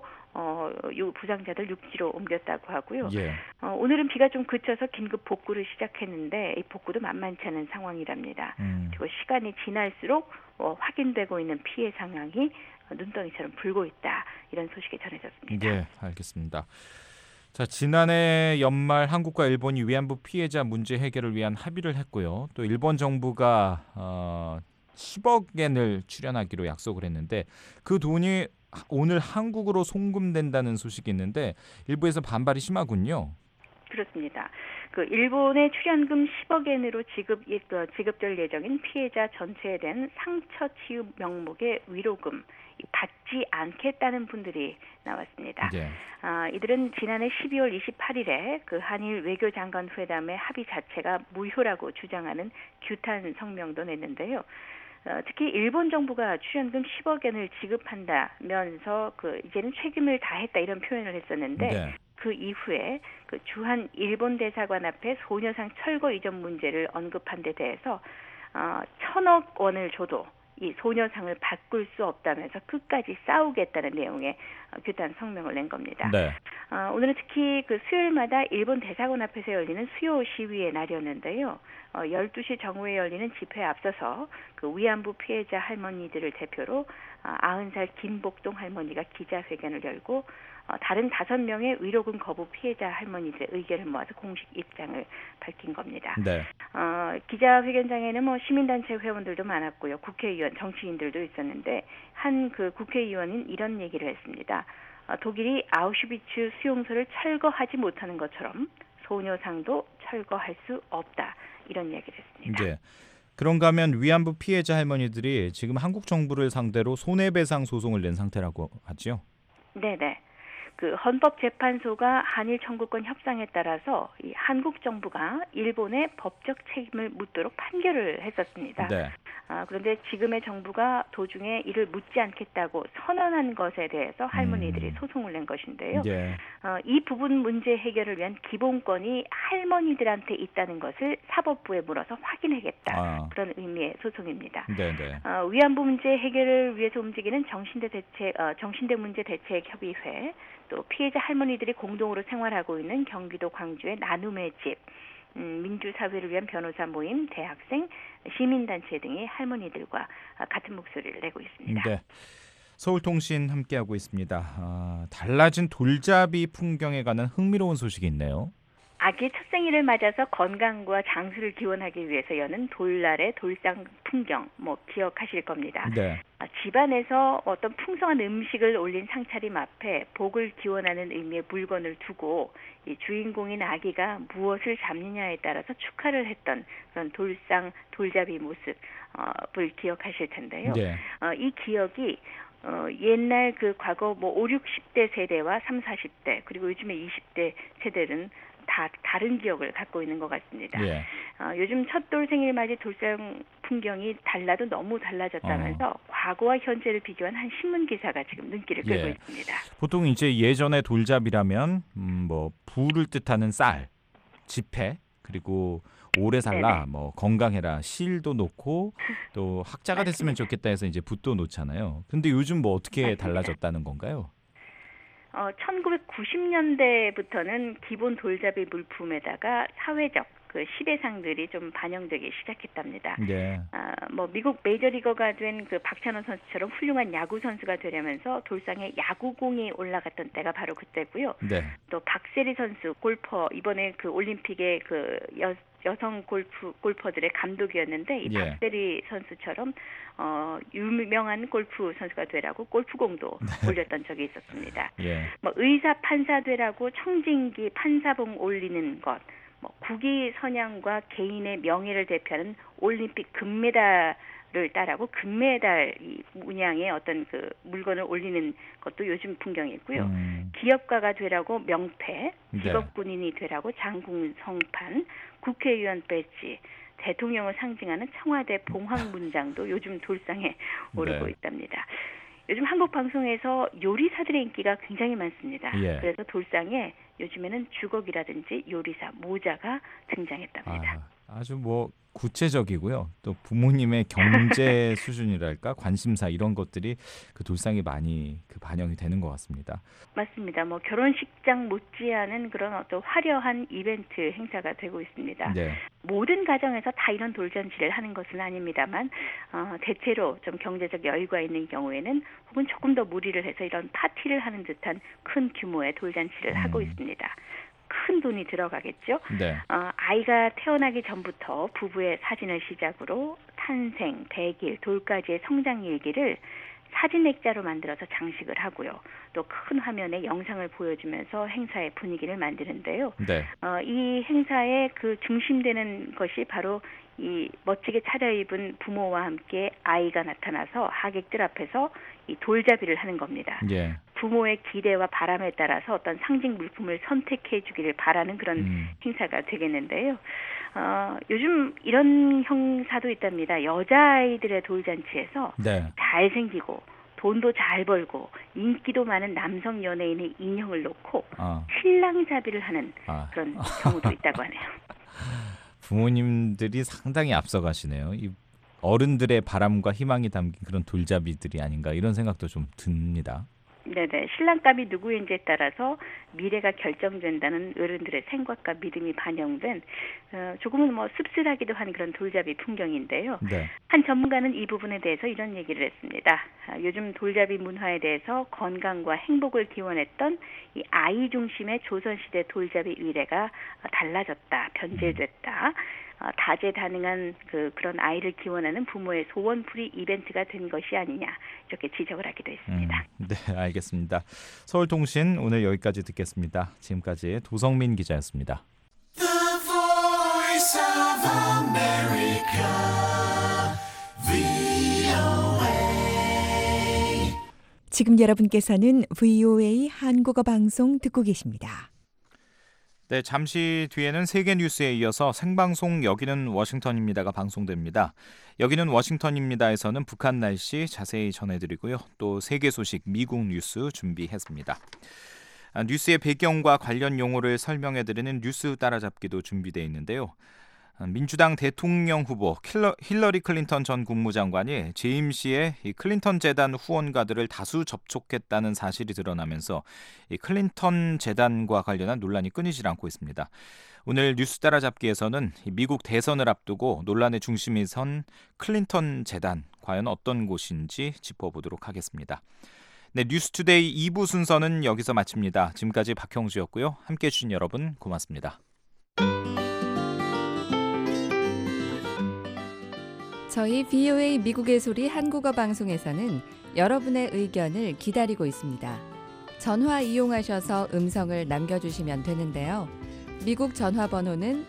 부상자들 육지로 옮겼다고 하고요. 예. 오늘은 비가 좀 그쳐서 긴급 복구를 시작했는데 이 복구도 만만치 않은 상황이랍니다. 그리고 시간이 지날수록 확인되고 있는 피해 상황이 눈덩이처럼 불고 있다. 이런 소식이 전해졌습니다. 네, 알겠습니다. 자, 지난해 연말 한국과 일본이 위안부 피해자 문제 해결을 위한 합의를 했고요. 또 일본 정부가 10억 엔을 출연하기로 약속을 했는데 그 돈이 오늘 한국으로 송금된다는 소식이 있는데 일부에서 반발이 심하군요. 그렇습니다. 그 일본의 출연금 10억 엔으로 지급될 예정인 피해자 전체에 대한 상처 치유 명목의 위로금 받지 않겠다는 분들이 나왔습니다. 네. 이들은 지난해 12월 28일에 그 한일 외교장관 회담의 합의 자체가 무효라고 주장하는 규탄 성명도 냈는데요. 특히 일본 정부가 출연금 10억 엔을 지급한다면서 이제는 책임을 다했다 이런 표현을 했었는데 네. 그 이후에 그 주한 일본 대사관 앞에 소녀상 철거 이전 문제를 언급한 데 대해서 1,000억 원을 줘도 이 소녀상을 바꿀 수 없다면서 끝까지 싸우겠다는 내용의 규탄 성명을 낸 겁니다. 네. 오늘은 특히 그 수요일마다 일본 대사관 앞에서 열리는 수요 시위의 날이었는데요. 12시 정오에 열리는 집회에 앞서서 그 위안부 피해자 할머니들을 대표로 90살 김복동 할머니가 기자회견을 열고 다른 5명의 위로금 거부 피해자 할머니들의 의견을 모아서 공식 입장을 밝힌 겁니다. 네. 기자회견장에는 시민단체 회원들도 많았고요. 국회의원, 정치인들도 있었는데 한 그 국회의원은 이런 얘기를 했습니다. 독일이 아우슈비츠 수용소를 철거하지 못하는 것처럼 소녀상도 철거할 수 없다. 이런 얘기를 했습니다. 네. 그런가 하면 위안부 피해자 할머니들이 지금 한국 정부를 상대로 손해배상 소송을 낸 상태라고 하죠? 네네. 그 헌법재판소가 한일 청구권 협상에 따라서 이 한국 정부가 일본의 법적 책임을 묻도록 판결을 했었습니다. 네. 그런데 지금의 정부가 도중에 이를 묻지 않겠다고 선언한 것에 대해서 할머니들이 소송을 낸 것인데요. 예. 이 부분 문제 해결을 위한 기본권이 할머니들한테 있다는 것을 사법부에 물어서 확인하겠다. 그런 의미의 소송입니다. 네네. 위안부 문제 해결을 위해서 움직이는 정신대 문제 대책 협의회, 또 피해자 할머니들이 공동으로 생활하고 있는 경기도 광주의 나눔의 집, 민주사회를 위한 변호사 모임, 대학생, 시민단체 등이 할머니들과 같은 목소리를 내고 있습니다. 네. 서울통신 함께하고 있습니다. 달라진 돌잡이 풍경에 관한 흥미로운 소식이 있네요. 아기 첫 생일을 맞아서 건강과 장수를 기원하기 위해서 여는 돌날의 돌상 풍경 기억하실 겁니다. 네. 집안에서 어떤 풍성한 음식을 올린 상차림 앞에 복을 기원하는 의미의 물건을 두고 이 주인공인 아기가 무엇을 잡느냐에 따라서 축하를 했던 그런 돌잡이 모습을 기억하실 텐데요. 네. 이 기억이 옛날 그 과거 5, 60대 세대와 3, 40대 그리고 요즘에 20대 세대는 다 다른 기억을 갖고 있는 것 같습니다. 예. 요즘 첫돌 생일 맞이 돌상 풍경이 달라도 너무 달라졌다면서 과거와 현재를 비교한 한 신문 기사가 지금 눈길을 끌고 있습니다. 보통 이제 예전에 돌잡이라면 뭐 부를 뜻하는 쌀, 지폐, 그리고 오래 살라, 뭐 건강해라, 실도 놓고 또 학자가 됐으면 좋겠다 해서 이제 붓도 놓잖아요. 근데 요즘 뭐 어떻게 달라졌다는 건가요? 1990년대부터는 기본 돌잡이 물품에다가 사회적 그 시대상들이 좀 반영되기 시작했답니다. 네. 뭐 미국 메이저리거가 된 그 박찬호 선수처럼 훌륭한 야구 선수가 되려면서 돌상에 야구공이 올라갔던 때가 바로 그때고요. 네. 또 박세리 선수 골퍼 이번에 그 올림픽의 그 여성 골퍼들의 감독이었는데 이 박세리 선수처럼 유명한 골프 선수가 되라고 골프공도 올렸던 적이 있었습니다. 뭐 의사 판사 되라고 청진기 판사봉 올리는 것, 뭐 국위 선양과 개인의 명예를 대표하는 올림픽 금메달을 따라고 금메달 문양의 어떤 그 물건을 올리는 것도 요즘 풍경이고요. 기업가가 되라고 명패, 직업군인이 되라고 장군 성판, 국회의원 배지, 대통령을 상징하는 청와대 봉황 문장도 요즘 돌상에 오르고 있답니다. 요즘 한국 방송에서 요리사들의 인기가 굉장히 많습니다. 그래서 돌상에 요즘에는 주걱이라든지 요리사, 모자가 등장했답니다. 아주 뭐 구체적이고요. 또 부모님의 경제 수준이랄까 관심사 이런 것들이 그 돌상에 많이 그 반영이 되는 것 같습니다. 맞습니다. 뭐 결혼식장 못지않은 그런 어떤 화려한 이벤트 행사가 되고 있습니다. 모든 가정에서 다 이런 돌잔치를 하는 것은 아닙니다만 대체로 좀 경제적 여유가 있는 경우에는 혹은 조금 더 무리를 해서 이런 파티를 하는 듯한 큰 규모의 돌잔치를 하고 있습니다. 큰 돈이 들어가겠죠. 아이가 태어나기 전부터 부부의 사진을 시작으로 탄생, 100일, 돌까지의 성장 일기를 사진 액자로 만들어서 장식을 하고요. 또 큰 화면에 영상을 보여주면서 행사의 분위기를 만드는데요. 이 행사의 그 중심되는 것이 바로 이 멋지게 차려입은 부모와 함께 아이가 나타나서 하객들 앞에서 이 돌잡이를 하는 겁니다. 부모의 기대와 바람에 따라서 어떤 상징 물품을 선택해 주기를 바라는 그런 행사가 되겠는데요. 요즘 이런 형사도 있답니다. 여자아이들의 돌잔치에서 잘생기고 돈도 잘 벌고 인기도 많은 남성 연예인의 인형을 놓고 신랑잡이를 하는 그런 경우도 있다고 하네요. 부모님들이 상당히 앞서가시네요. 이 어른들의 바람과 희망이 담긴 그런 돌잡이들이 아닌가 이런 생각도 좀 듭니다. 네네. 신랑감이 누구인지에 따라서 미래가 결정된다는 어른들의 생각과 믿음이 반영된 조금은 뭐 씁쓸하기도 한 그런 돌잡이 풍경인데요. 한 전문가는 이 부분에 대해서 이런 얘기를 했습니다. 요즘 돌잡이 문화에 대해서 건강과 행복을 기원했던 이 아이 중심의 조선시대 돌잡이 의례가 달라졌다, 변질됐다. 다재다능한 그런 아이를 기원하는 부모의 소원풀이 이벤트가 된 것이 아니냐 이렇게 지적을 하기도 했습니다. 네, 알겠습니다. 서울통신 오늘 여기까지 듣겠습니다. 지금까지 도성민 기자였습니다. The Voice of America, VOA. 지금 여러분께서는 VOA 한국어 방송 듣고 계십니다. 네, 잠시 뒤에는 세계 뉴스에 이어서 생방송 여기는 워싱턴입니다가 방송됩니다. 여기는 워싱턴입니다에서는 북한 날씨 자세히 전해드리고요. 또 세계 소식 미국 뉴스 준비했습니다. 뉴스의 배경과 관련 용어를 설명해드리는 뉴스 따라잡기도 준비되어 있는데요. 민주당 대통령 후보 힐러리 클린턴 전 국무장관이 재임 시에 이 클린턴 재단 후원가들을 다수 접촉했다는 사실이 드러나면서 이 클린턴 재단과 관련한 논란이 끊이질 않고 있습니다. 오늘 뉴스 따라잡기에서는 미국 대선을 앞두고 논란의 중심에 선 클린턴 재단 과연 어떤 곳인지 짚어보도록 하겠습니다. 네, 뉴스투데이 2부 순서는 여기서 마칩니다. 지금까지 박형주였고요. 함께해 주신 여러분 고맙습니다. 저희 VOA 미국의 소리 한국어 방송에서는 여러분의 의견을 기다리고 있습니다. 전화 이용하셔서 음성을 남겨주시면 되는데요. 미국 전화번호는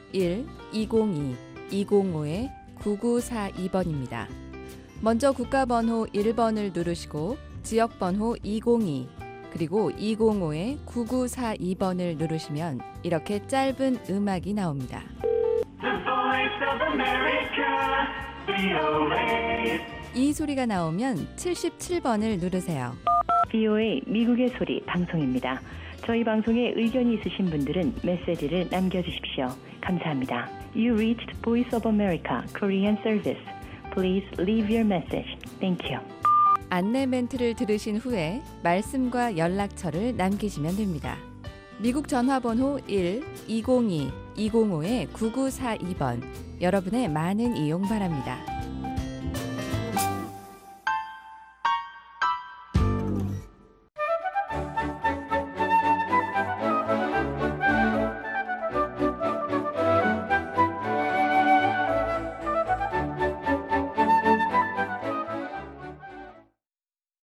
1-202-205-9942번입니다. 먼저 국가번호 1번을 누르시고 지역번호 202 그리고 205-9942번을 누르시면 이렇게 짧은 음악이 나옵니다. The Voice of America. 이 소리가 나오면 77번을 누르세요. VOA 미국의 소리 방송입니다. 저희 방송에 의견이 있으신 분들은 메시지를 남겨주십시오. 감사합니다. You reached Voice of America Korean Service. Please leave your message. Thank you. 안내 멘트를 들으신 후에 말씀과 연락처를 남기시면 됩니다. 미국 전화번호 1-202-205-9942번. 여러분의 많은 이용 바랍니다.